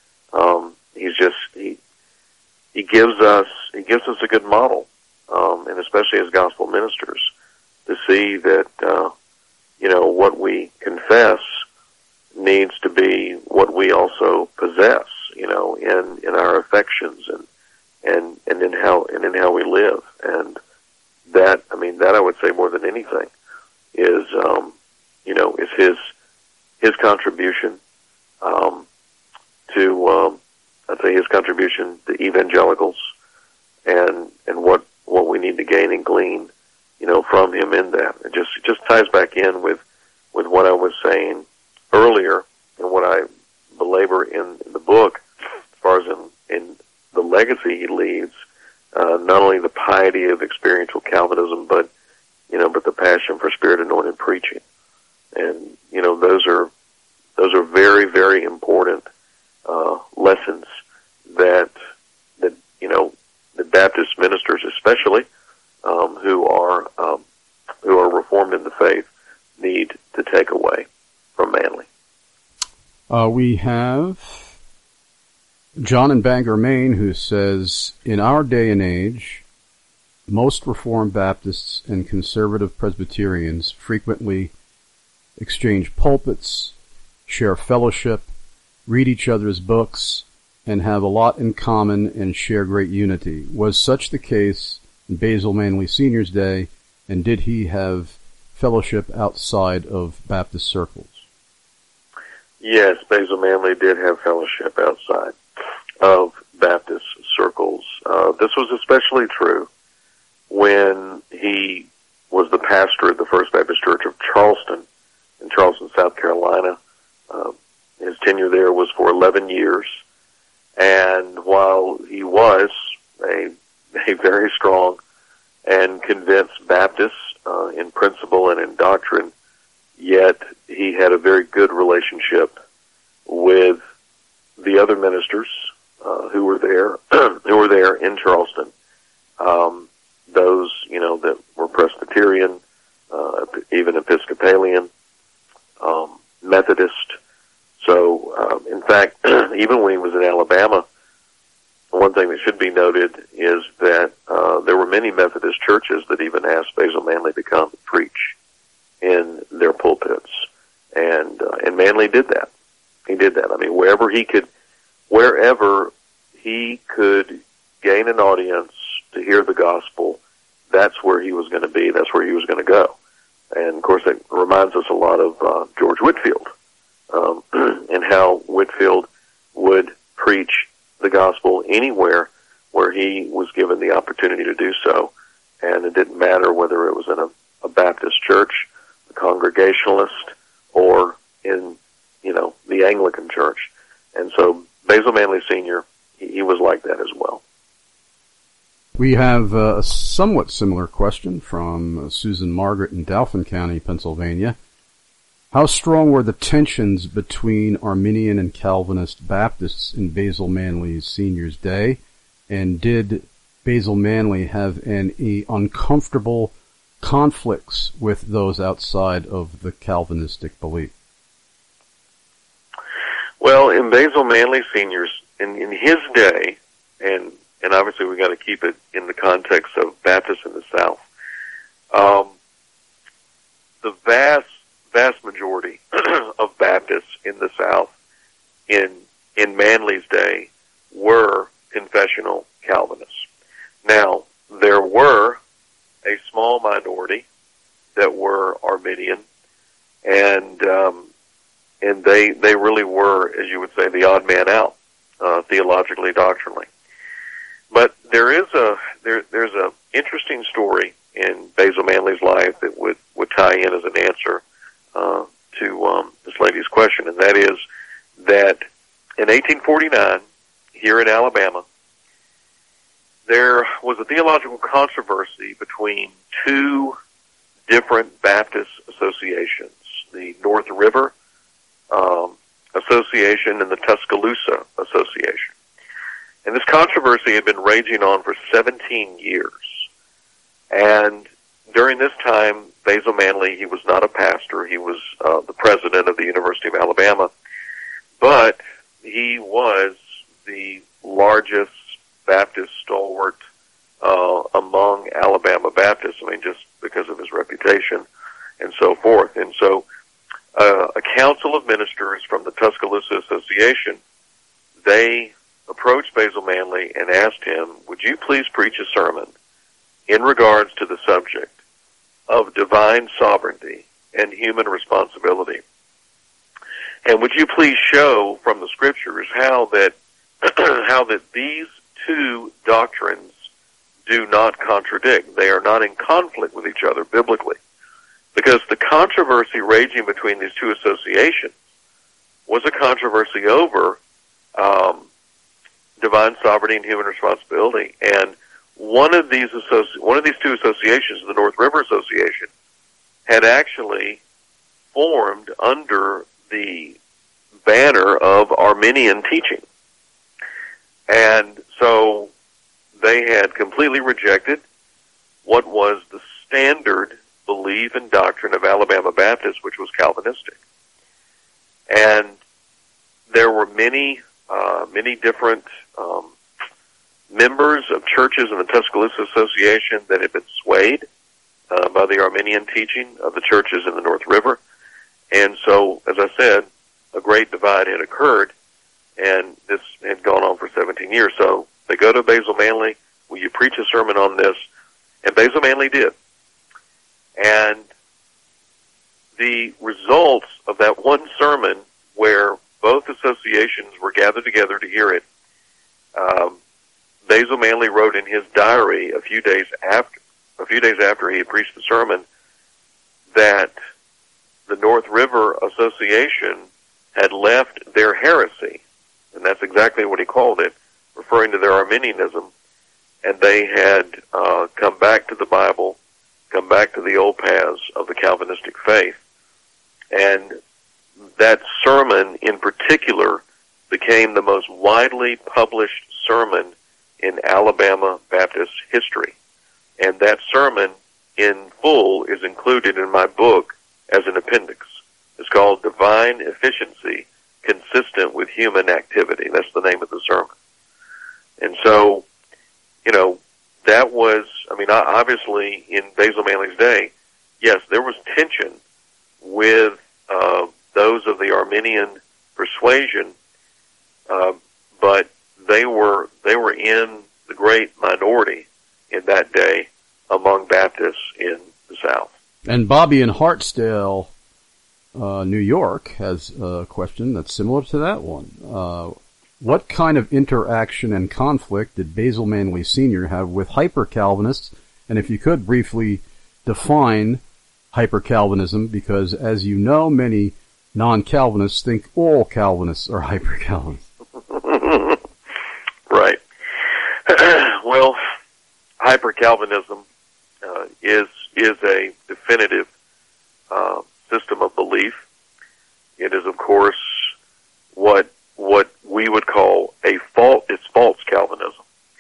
He gives us a good model, and especially as gospel ministers, to see that what we confess needs to be what we also possess, in our affections and in how we live. And that I would say more than anything is his contribution to I'd say his contribution to evangelicals, and what we need to gain and glean, from him in that. It just ties back in with what I was saying earlier, and what I belabor in the book, as far as in the legacy he leaves, not only the piety of experiential Calvinism, but the passion for Spirit-anointed preaching. And, those are very, very important lessons that the Baptist ministers, especially, who are Reformed in the faith, need to take away from Manley. We have John in Bangor, Maine, who says, in our day and age, most Reformed Baptists and conservative Presbyterians frequently exchange pulpits, share fellowship, read each other's books, and have a lot in common and share great unity. Was such the case in Basil Manley Sr.'s day, and did he have fellowship outside of Baptist circles? Yes, Basil Manley did have fellowship outside of Baptist circles. This was especially true when he was the pastor of the First Baptist Church of Charleston, in Charleston, South Carolina. His tenure there was for 11 years, and while he was a very strong and convinced Baptists in principle and in doctrine, yet he had a very good relationship with the other ministers who were there in Charleston. Those, that were Presbyterian, even Episcopalian, Methodist. So, in fact, even when he was in Alabama, one thing that should be noted is that there were many Methodist churches that even asked Basil Manley to come and preach in their pulpits, and Manley did that. He did that. I mean, wherever he could gain an audience to hear the gospel, that's where he was going to be. That's where he was going to go. And of course, that reminds us a lot of George Whitefield, and how Whitefield would preach the gospel anywhere where he was given the opportunity to do so. And it didn't matter whether it was in a Baptist church, a Congregationalist, or in, the Anglican church. And so Basil Manley Sr., he was like that as well. We have a somewhat similar question from Susan Margaret in Dauphin County, Pennsylvania. How strong were the tensions between Arminian and Calvinist Baptists in Basil Manley Sr.'s day? And did Basil Manley have any uncomfortable conflicts with those outside of the Calvinistic belief? Well, in Basil Manley Sr.'s, in his day, and obviously we got to keep it in the context of Baptists in the South, the vast majority of Baptists in the South in Manley's day were confessional Calvinists. Now, there were a small minority that were Arminian, and they really were, as you would say, the odd man out, theologically, doctrinally. But there's a interesting story in Basil Manley's life that would tie in as an answer to this lady's question, and that is that in 1849, here in Alabama, there was a theological controversy between two different Baptist associations, the North River Association and the Tuscaloosa Association. And this controversy had been raging on for 17 years. And during this time, Basil Manley, he was not a pastor. He was the president of the University of Alabama. But he was the largest Baptist stalwart among Alabama Baptists, just because of his reputation and so forth. And so a council of ministers from the Tuscaloosa Association, they approached Basil Manley and asked him, would you please preach a sermon in regards to the subject of divine sovereignty and human responsibility? And would you please show from the scriptures how that these two doctrines do not contradict. They are not in conflict with each other biblically. Because the controversy raging between these two associations was a controversy over divine sovereignty and human responsibility. And one of these two associations, the North River Association, had actually formed under the banner of Arminian teaching. And so they had completely rejected what was the standard belief and doctrine of Alabama Baptists, which was Calvinistic. And there were many different members of churches in the Tuscaloosa Association that had been swayed by the Arminian teaching of the churches in the North River. And so, as I said, a great divide had occurred, and this had gone on for 17 years. So they go to Basil Manley, will you preach a sermon on this? And Basil Manley did. And the results of that one sermon, where both associations were gathered together to hear it, Basil Manley wrote in his diary a few days after he had preached the sermon that the North River Association had left their heresy, and that's exactly what he called it, referring to their Arminianism, and they had come back to the Bible, come back to the old paths of the Calvinistic faith. And that sermon in particular became the most widely published sermon in Alabama Baptist history. And that sermon in full is included in my book as an appendix. It's called Divine Efficiency Consistent with Human Activity. That's the name of the sermon. And so, that was, obviously in Basil Manley's day, yes, there was tension with those of the Arminian persuasion, but they were in the great minority in that day among Baptists in the South. And Bobby in Hartsdale, New York, has a question that's similar to that one. What kind of interaction and conflict did Basil Manley Sr. have with hyper-Calvinists? And if you could briefly define hyper-Calvinism, because as you know, many non-Calvinists think all Calvinists are hyper-Calvinists. Right. Well, hyper-Calvinism is a definitive system of belief. It is, of course, what we would call it's false Calvinism.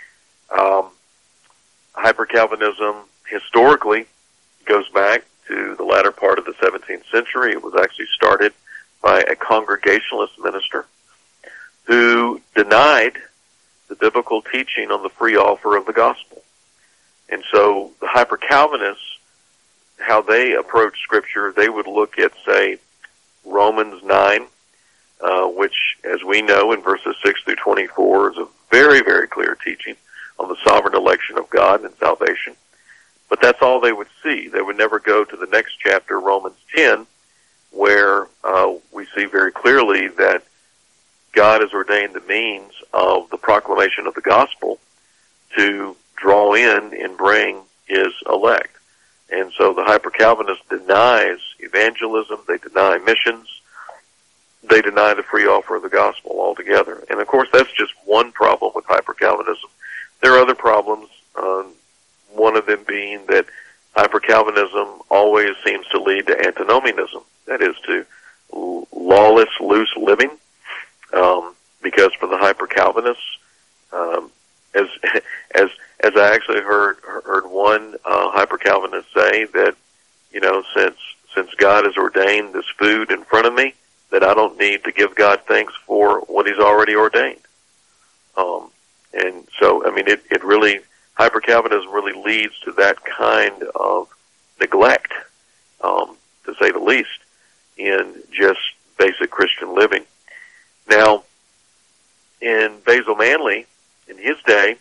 Hyper-Calvinism historically goes back to the latter part of the 17th century. It was actually started by a Congregationalist minister who denied the biblical teaching on the free offer of the gospel. And so the hyper-Calvinists, how they approach Scripture, they would look at, say, Romans 9, which, as we know, in verses 6 through 24, is a very, very clear teaching on the sovereign election of God and salvation. But that's all they would see. They would never go to the next chapter, Romans 10, where we see very clearly that God has ordained the means of the proclamation of the gospel to draw in and bring his elect. And so the hyper-Calvinist denies evangelism, they deny missions, they deny the free offer of the gospel altogether. And of course, that's just one problem with hyper-Calvinism. There are other problems, one of them being that hyper-Calvinism always seems to lead to antinomianism, that is, to lawless, loose living, because for the hyper-Calvinists, as I actually heard one hyper-Calvinist say that, since God has ordained this food in front of me, that I don't need to give God thanks for what he's already ordained. And so, it really, hyper-Calvinism really leads to that kind of neglect, to say the least, in just basic Christian living. Now, in Basil Manley, in his day,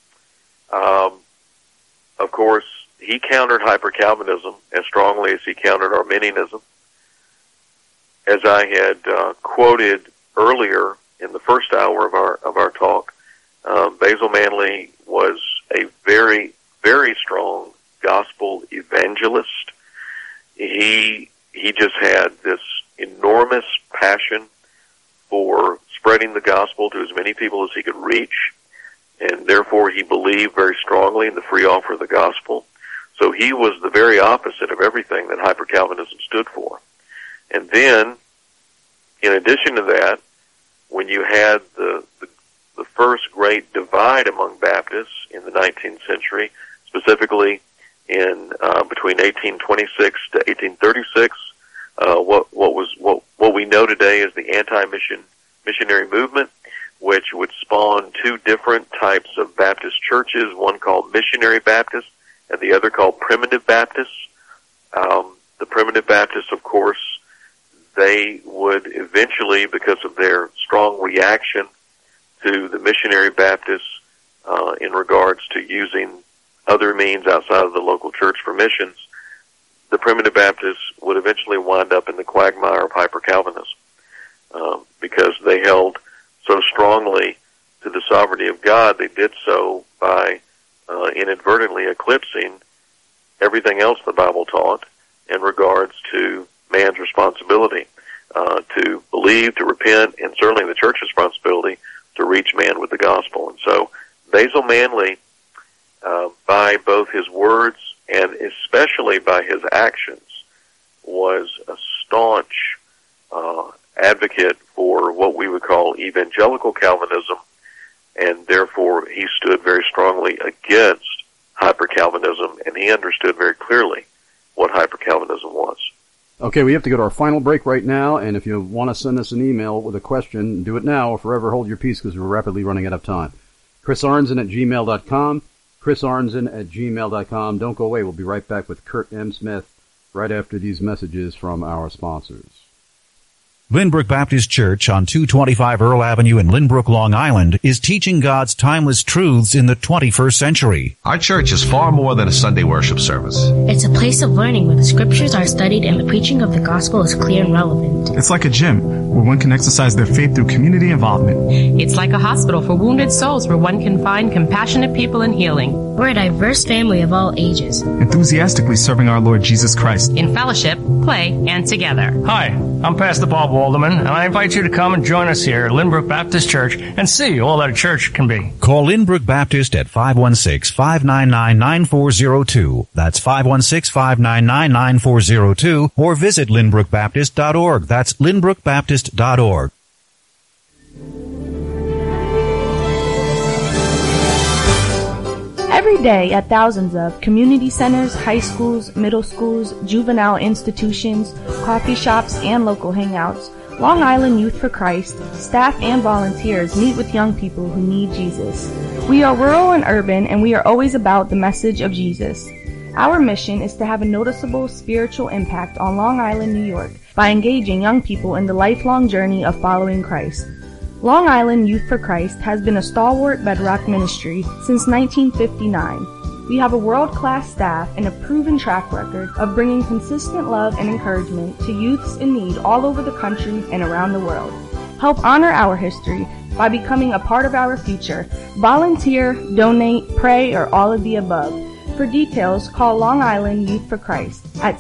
of course, he countered hyper-Calvinism as strongly as he countered Arminianism. As I had quoted earlier in the first hour of our talk, Basil Manley was a very, very strong gospel evangelist. He just had this enormous passion for spreading the gospel to as many people as he could reach, and therefore he believed very strongly in the free offer of the gospel. So he was the very opposite of everything that hyper-Calvinism stood for. And then, in addition to that, when you had the first great divide among Baptists in the 19th century, specifically in between 1826 to 1836, what we know today as the anti-missionary movement, which would spawn two different types of Baptist churches, one called Missionary Baptists and the other called Primitive Baptists. The Primitive Baptists, of course, they would eventually, because of their strong reaction to the Missionary Baptists in regards to using other means outside of the local church for missions, the Primitive Baptists would eventually wind up in the quagmire of hyper-Calvinism because they held so strongly to the sovereignty of God. They did so by inadvertently eclipsing everything else the Bible taught in regards to man's responsibility to believe, to repent, and certainly the church's responsibility to reach man with the gospel. And so Basil Manley by both his words and especially by his actions, was a staunch advocate for what we would call evangelical Calvinism, and therefore he stood very strongly against hyper-Calvinism, and he understood very clearly what hyper-Calvinism was. Okay, we have to go to our final break right now, and if you want to send us an email with a question, do it now or forever hold your peace because we're rapidly running out of time. chrisarnson@gmail.com, chrisarnson@gmail.com. Don't go away. We'll be right back with Kurt M. Smith right after these messages from our sponsors. Lynbrook Baptist Church on 225 Earl Avenue in Lynbrook, Long Island is teaching God's timeless truths in the 21st century. Our church is far more than a Sunday worship service. It's a place of learning where the scriptures are studied and the preaching of the gospel is clear and relevant. It's like a gym where one can exercise their faith through community involvement. It's like a hospital for wounded souls where one can find compassionate people and healing. We're a diverse family of all ages, enthusiastically serving our Lord Jesus Christ in fellowship, play, and together. Hi, I'm Pastor Bob Walderman, and I invite you to come and join us here at Lynbrook Baptist Church and see all that a church can be. Call Lynbrook Baptist at 516-599-9402. That's 516-599-9402, or visit lynbrookbaptist.org. That's lynbrookbaptist.org. Every day at thousands of community centers, high schools, middle schools, juvenile institutions, coffee shops, and local hangouts, Long Island Youth for Christ, staff and volunteers meet with young people who need Jesus. We are rural and urban, and we are always about the message of Jesus. Our mission is to have a noticeable spiritual impact on Long Island, New York, by engaging young people in the lifelong journey of following Christ. Long Island Youth for Christ has been a stalwart bedrock ministry since 1959. We have a world-class staff and a proven track record of bringing consistent love and encouragement to youths in need all over the country and around the world. Help honor our history by becoming a part of our future. Volunteer, donate, pray, or all of the above. For details, call Long Island Youth for Christ at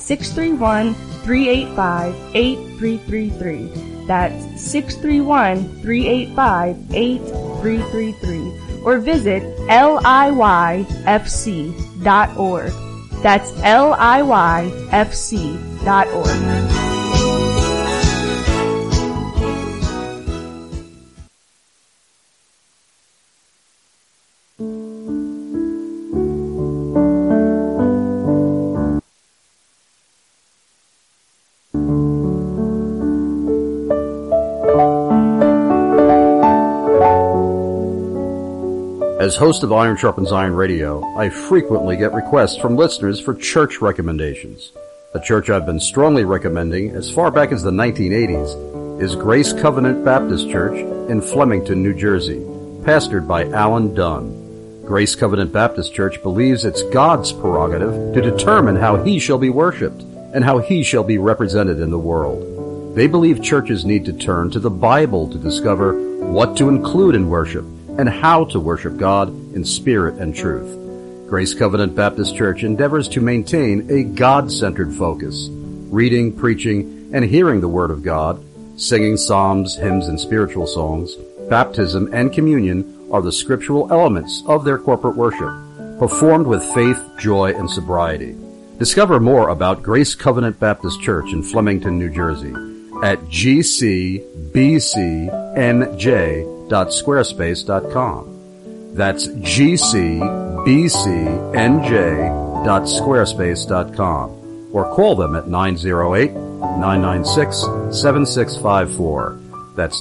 631-385-8333. That's 631-385-8333. Or visit liyfc.org. That's liyfc.org. As host of Iron Sharpens Iron Radio, I frequently get requests from listeners for church recommendations. A church I've been strongly recommending as far back as the 1980s is Grace Covenant Baptist Church in Flemington, New Jersey, pastored by Alan Dunn. Grace Covenant Baptist Church believes it's God's prerogative to determine how He shall be worshipped and how He shall be represented in the world. They believe churches need to turn to the Bible to discover what to include in worship and how to worship God in spirit and truth. Grace Covenant Baptist Church endeavors to maintain a God-centered focus, reading, preaching, and hearing the Word of God, singing psalms, hymns, and spiritual songs. Baptism and communion are the scriptural elements of their corporate worship, performed with faith, joy, and sobriety. Discover more about Grace Covenant Baptist Church in Flemington, New Jersey at gcbcnj.squarespace.com. That's gcbcnj.squarespace.com. Or call them at 908-996-7654. That's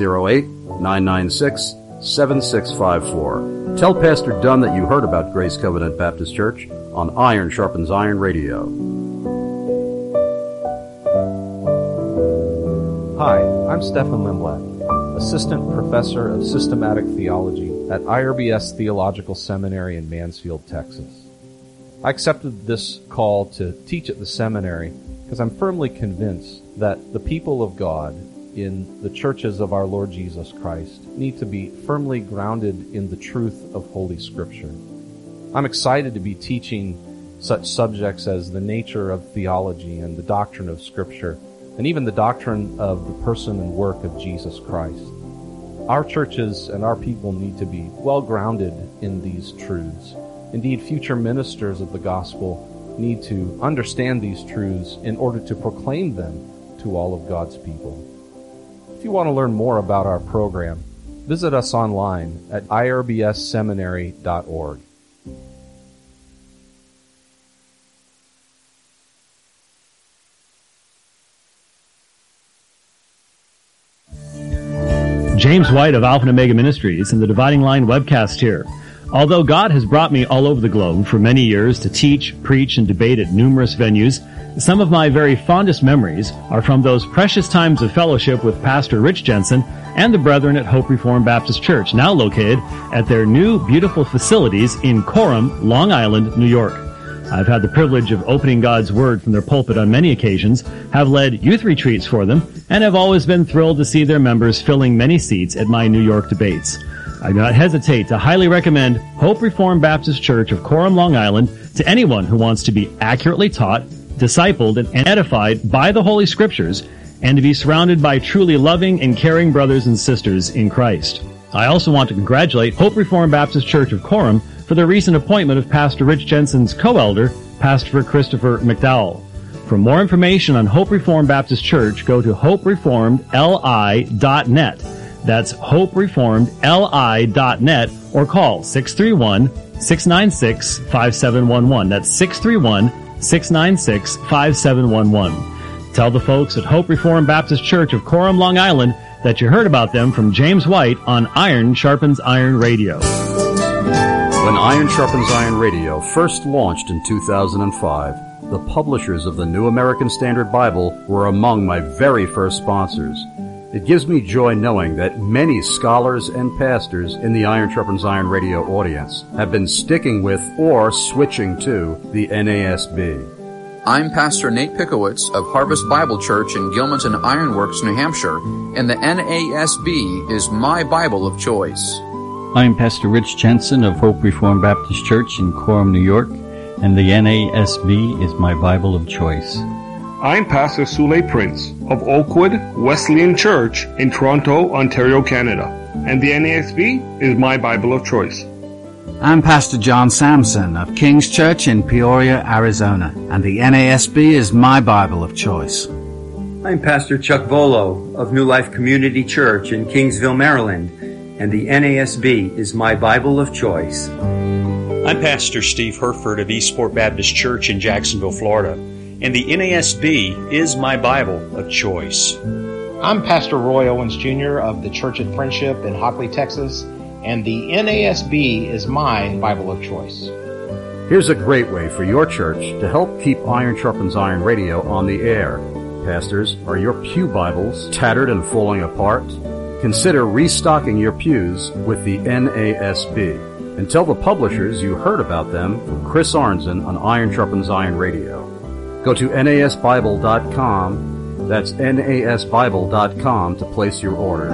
908-996-7654. Tell Pastor Dunn that you heard about Grace Covenant Baptist Church on Iron Sharpens Iron Radio. Hi, I'm Stefan Lindblad, Assistant Professor of Systematic Theology at IRBS Theological Seminary in Mansfield, Texas. I accepted this call to teach at the seminary because I'm firmly convinced that the people of God in the churches of our Lord Jesus Christ need to be firmly grounded in the truth of Holy Scripture. I'm excited to be teaching such subjects as the nature of theology and the doctrine of Scripture, and even the doctrine of the person and work of Jesus Christ. Our churches and our people need to be well grounded in these truths. Indeed, future ministers of the gospel need to understand these truths in order to proclaim them to all of God's people. If you want to learn more about our program, visit us online at irbsseminary.org. James White of Alpha and Omega Ministries and the Dividing Line webcast here. Although God has brought me all over the globe for many years to teach, preach, and debate at numerous venues, some of my very fondest memories are from those precious times of fellowship with Pastor Rich Jensen and the brethren at Hope Reformed Baptist Church, now located at their new beautiful facilities in Coram, Long Island, New York. I've had the privilege of opening God's Word from their pulpit on many occasions, have led youth retreats for them, and have always been thrilled to see their members filling many seats at my New York debates. I do not hesitate to highly recommend Hope Reformed Baptist Church of Coram, Long Island to anyone who wants to be accurately taught, discipled, and edified by the Holy Scriptures, and to be surrounded by truly loving and caring brothers and sisters in Christ. I also want to congratulate Hope Reformed Baptist Church of Coram for the recent appointment of Pastor Rich Jensen's co-elder, Pastor Christopher McDowell. For more information on Hope Reformed Baptist Church, go to hopereformedli.net. That's hopereformedli.net, or call 631-696-5711. That's 631-696-5711. Tell the folks at Hope Reformed Baptist Church of Coram, Long Island, that you heard about them from James White on Iron Sharpens Iron Radio. When Iron Sharpens Iron Radio first launched in 2005, the publishers of the New American Standard Bible were among my very first sponsors. It gives me joy knowing that many scholars and pastors in the Iron Sharpens Iron Radio audience have been sticking with or switching to the NASB. I'm Pastor Nate Pickowitz of Harvest Bible Church in Gilmanton Ironworks, New Hampshire, and the NASB is my Bible of choice. I'm Pastor Rich Jensen of Hope Reformed Baptist Church in Coram, New York, and the NASB is my Bible of choice. I'm Pastor Sule Prince of Oakwood Wesleyan Church in Toronto, Ontario, Canada, and the NASB is my Bible of choice. I'm Pastor John Sampson of King's Church in Peoria, Arizona, and the NASB is my Bible of choice. I'm Pastor Chuck Volo of New Life Community Church in Kingsville, Maryland, and the NASB is my Bible of choice. I'm Pastor Steve Herford of Eastport Baptist Church in Jacksonville, Florida, and the NASB is my Bible of choice. I'm Pastor Roy Owens Jr. of the Church at Friendship in Hockley, Texas, and the NASB is my Bible of choice. Here's a great way for your church to help keep Iron Sharpens Iron Radio on the air. Pastors, are your pew Bibles tattered and falling apart? Consider restocking your pews with the NASB. And tell the publishers you heard about them from Chris Arnzen on Iron Sharpens Iron Radio. Go to nasbible.com, that's nasbible.com, to place your order.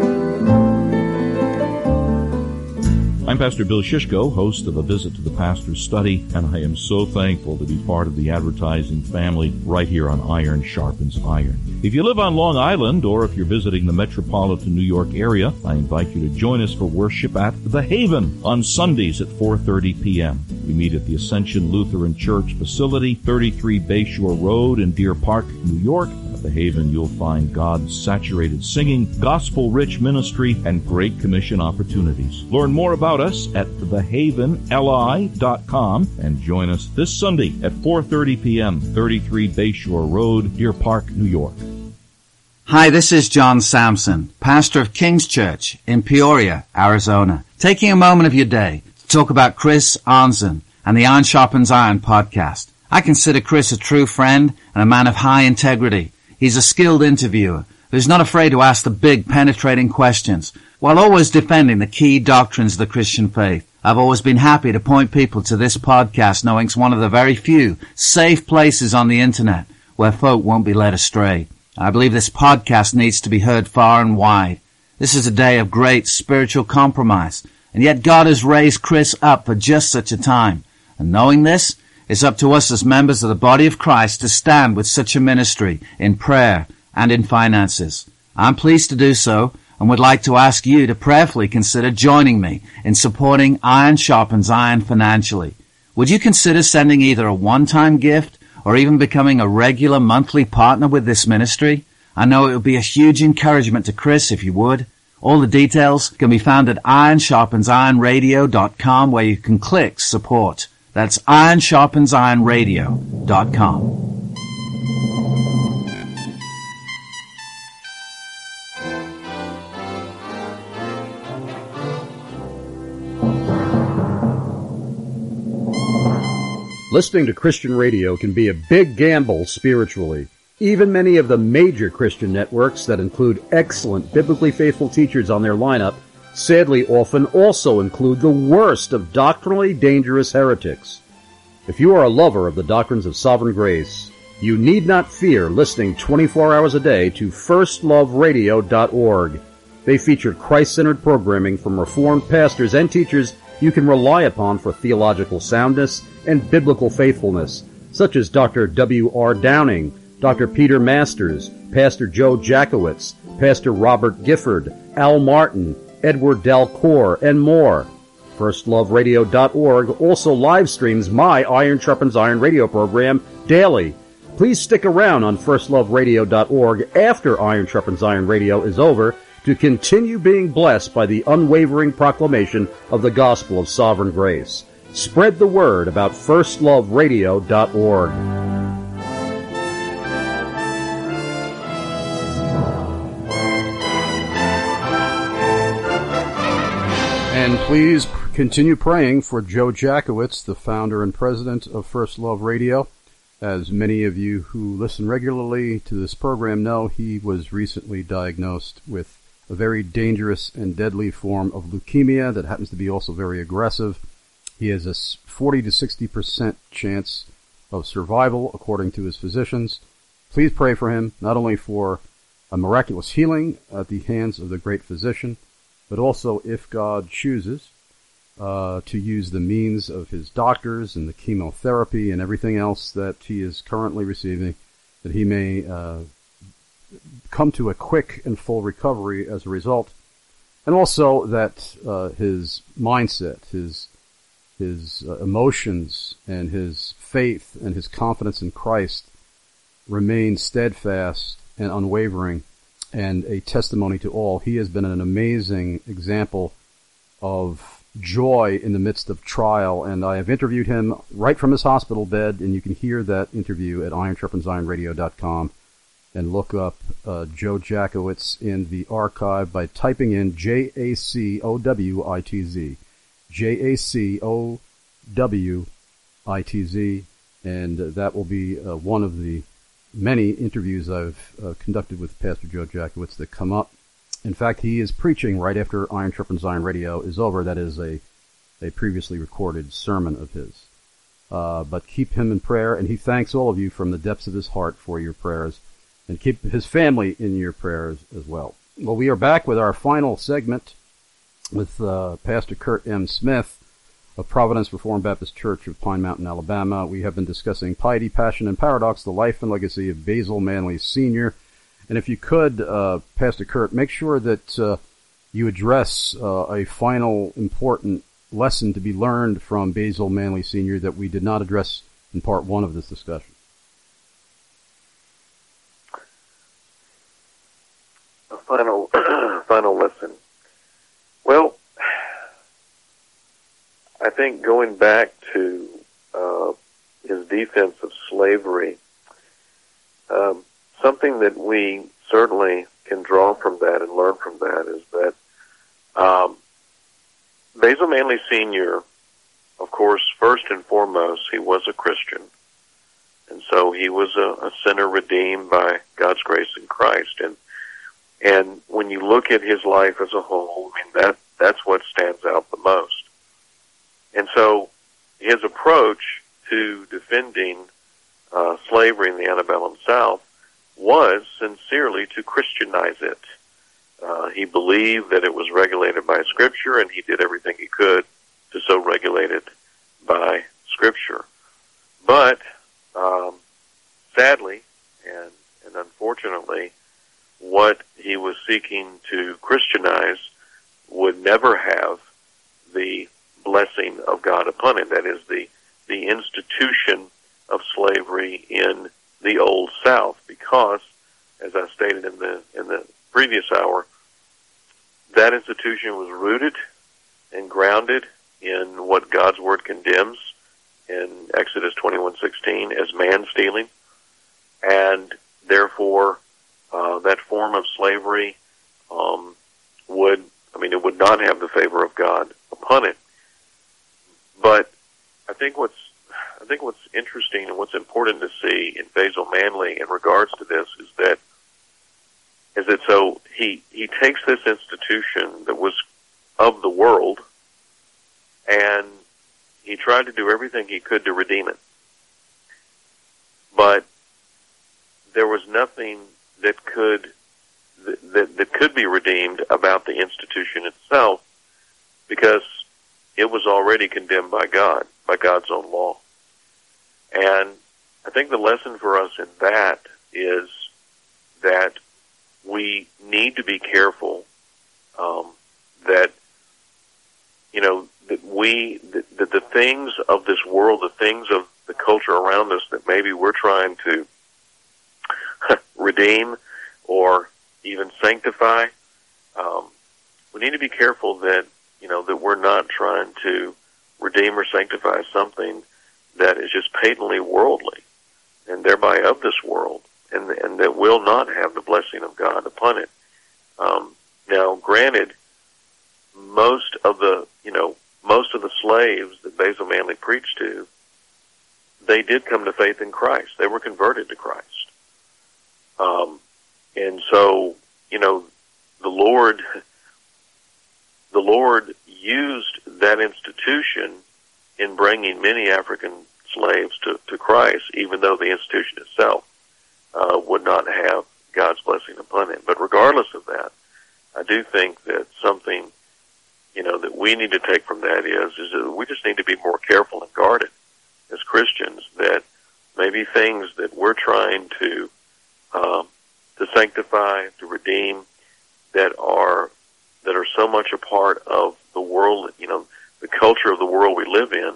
I'm Pastor Bill Shishko, host of A Visit to the Pastor's Study, and I am so thankful to be part of the advertising family right here on Iron Sharpens Iron. If you live on Long Island, or if you're visiting the metropolitan New York area, I invite you to join us for worship at The Haven on Sundays at 4:30 p.m. We meet at the Ascension Lutheran Church facility, 33 Bayshore Road in Deer Park, New York. At The Haven, you'll find God-saturated singing, gospel-rich ministry, and Great Commission opportunities. Learn more about us at thehavenli.com and join us this Sunday at 4:30 p.m., 33 Bayshore Road, Deer Park, New York. Hi, this is John Sampson, pastor of King's Church in Peoria, Arizona, taking a moment of your day to talk about Chris Arnzen and the Iron Sharpens Iron podcast. I consider Chris a true friend and a man of high integrity. He's a skilled interviewer who's not afraid to ask the big, penetrating questions while always defending the key doctrines of the Christian faith. I've always been happy to point people to this podcast, knowing it's one of the very few safe places on the internet where folk won't be led astray. I believe this podcast needs to be heard far and wide. This is a day of great spiritual compromise, and yet God has raised Chris up for just such a time. And knowing this, it's up to us as members of the body of Christ to stand with such a ministry in prayer and in finances. I'm pleased to do so, and would like to ask you to prayerfully consider joining me in supporting Iron Sharpens Iron financially. Would you consider sending either a one-time gift or even becoming a regular monthly partner with this ministry? I know it would be a huge encouragement to Chris if you would. All the details can be found at ironsharpensironradio.com, where you can click support. That's ironsharpensironradio.com. Listening to Christian radio can be a big gamble spiritually. Even many of the major Christian networks that include excellent biblically faithful teachers on their lineup sadly often also include the worst of doctrinally dangerous heretics. If you are a lover of the doctrines of sovereign grace, you need not fear listening 24 hours a day to firstloveradio.org. They feature Christ-centered programming from Reformed pastors and teachers you can rely upon for theological soundness and biblical faithfulness, such as Dr. W.R. Downing, Dr. Peter Masters, Pastor Joe Jackowitz, Pastor Robert Gifford, Al Martin, Edward Dalcour, and more. FirstLoveRadio.org also live streams my Iron Sharpens Iron radio program daily. Please stick around on FirstLoveRadio.org after Iron Sharpens Iron radio is over to continue being blessed by the unwavering proclamation of the gospel of sovereign grace. Spread the word about FirstLoveRadio.org. And please continue praying for Joe Jackowitz, the founder and president of First Love Radio. As many of you who listen regularly to this program know, he was recently diagnosed with a very dangerous and deadly form of leukemia that happens to be also very aggressive. He has a 40 to 60% chance of survival, according to his physicians. Please pray for him, not only for a miraculous healing at the hands of the great physician, but also, if God chooses, to use the means of his doctors and the chemotherapy and everything else that he is currently receiving, that he may come to a quick and full recovery as a result, and also that his mindset, his emotions, and his faith and his confidence in Christ remain steadfast and unwavering, and a testimony to all. He has been an amazing example of joy in the midst of trial, and I have interviewed him right from his hospital bed, and you can hear that interview at ironsharpensironradio.com, and look up Joe Jackowitz in the archive by typing in Jacowitz, Jacowitz, and that will be one of the many interviews I've conducted with Pastor Joe Jackowitz that come up. In fact, he is preaching right after Iron Sharpens Iron Radio is over. That is a previously recorded sermon of his. But keep him in prayer, and he thanks all of you from the depths of his heart for your prayers, and keep his family in your prayers as well. Well, we are back with our final segment with Pastor Kurt M. Smith of Providence Reformed Baptist Church of Pine Mountain, Alabama. We have been discussing Piety, Passion, and Paradox, the life and legacy of Basil Manley Sr., and if you could, Pastor Kurt, make sure that you address a final important lesson to be learned from Basil Manley Sr. that we did not address in part one of this discussion. A final lesson. Well, I think going back to his defense of slavery, something that we certainly can draw from that and learn from that is that Basil Manley Sr., of course, first and foremost, he was a Christian. And so he was a sinner redeemed by God's grace in Christ. And when you look at his life as a whole, I mean, that's what stands out the most. And so his approach to defending slavery in the antebellum South was sincerely to Christianize it. He believed that it was regulated by Scripture, and he did everything he could to so regulate it by Scripture. But sadly and unfortunately, what he was seeking to Christianize Christianize would never have the blessing of God upon it. That is the institution of slavery in the Old South, because, as I stated in the previous hour, that institution was rooted and grounded in what God's Word condemns in Exodus 21:16 as man-stealing, and therefore that form of slavery would not have the favor of God upon it. But I think what's interesting and what's important to see in Basil Manley in regards to this is that so he takes this institution that was of the world, and he tried to do everything he could to redeem it. But there was nothing that could be redeemed about the institution itself, because it was already condemned by God, by God's own law. And I think the lesson for us in that is that we need to be careful that the things of this world, the things of the culture around us that maybe we're trying to redeem or even sanctify, we need to be careful that we're not trying to redeem or sanctify something that is just patently worldly and thereby of this world, and that will not have the blessing of God upon it. Now, granted, most of the slaves that Basil Manley preached to, they did come to faith in Christ. They were converted to Christ. And so, the Lord used that institution in bringing many African slaves to Christ, even though the institution itself would not have God's blessing upon it. But regardless of that, I do think that something, that we need to take from that is that we just need to be more careful and guarded as Christians, that maybe things that we're trying to sanctify, to redeem, that are so much a part of the world, the culture of the world we live in,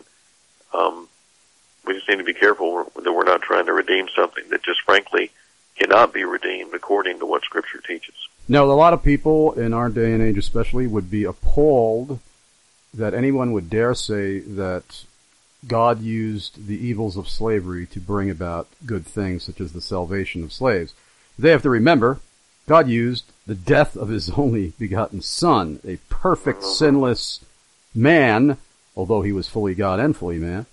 we just need to be careful that we're not trying to redeem something that just frankly cannot be redeemed according to what Scripture teaches. Now, a lot of people in our day and age especially would be appalled that anyone would dare say that God used the evils of slavery to bring about good things such as the salvation of slaves. They have to remember, God used the death of His only begotten Son, a perfect, sinless man, although He was fully God and fully man,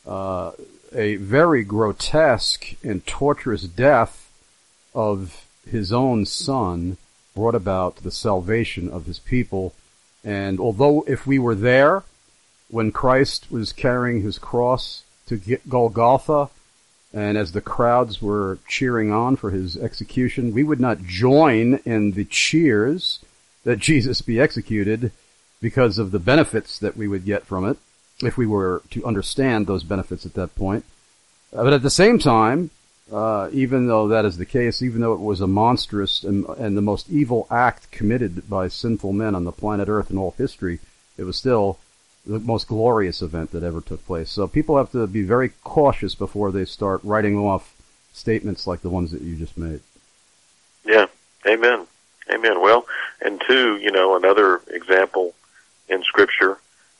a very grotesque and torturous death of His own Son brought about the salvation of His people. And although if we were there when Christ was carrying His cross to Golgotha, and as the crowds were cheering on for His execution, we would not join in the cheers that Jesus be executed because of the benefits that we would get from it, if we were to understand those benefits at that point. But at the same time, even though that is the case, even though it was a monstrous and the most evil act committed by sinful men on the planet Earth in all history, it was still the most glorious event that ever took place. So people have to be very cautious before they start writing off statements like the ones that you just made. Yeah, amen. Amen. Well, and two, another example in Scripture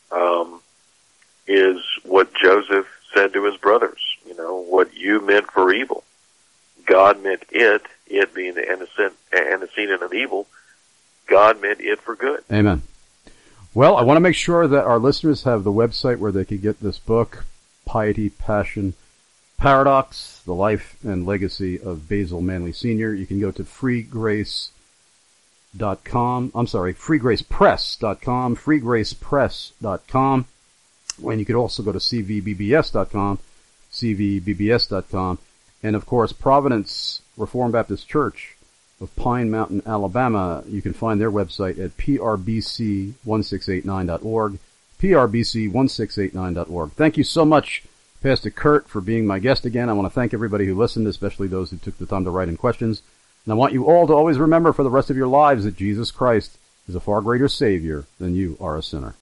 is what Joseph said to his brothers. What you meant for evil, God meant it being the antecedent of evil, God meant it for good. Amen. Well, I want to make sure that our listeners have the website where they can get this book, Piety, Passion, Paradox, The Life and Legacy of Basil Manley Sr. You can go to freegracepress.com, freegracepress.com, and you could also go to cvbbs.com, and of course Providence Reformed Baptist Church of Pine Mountain, Alabama. You can find their website at prbc1689.org, prbc1689.org. Thank you so much, Pastor Kurt, for being my guest again. I want to thank everybody who listened, especially those who took the time to write in questions. And I want you all to always remember for the rest of your lives that Jesus Christ is a far greater Savior than you are a sinner.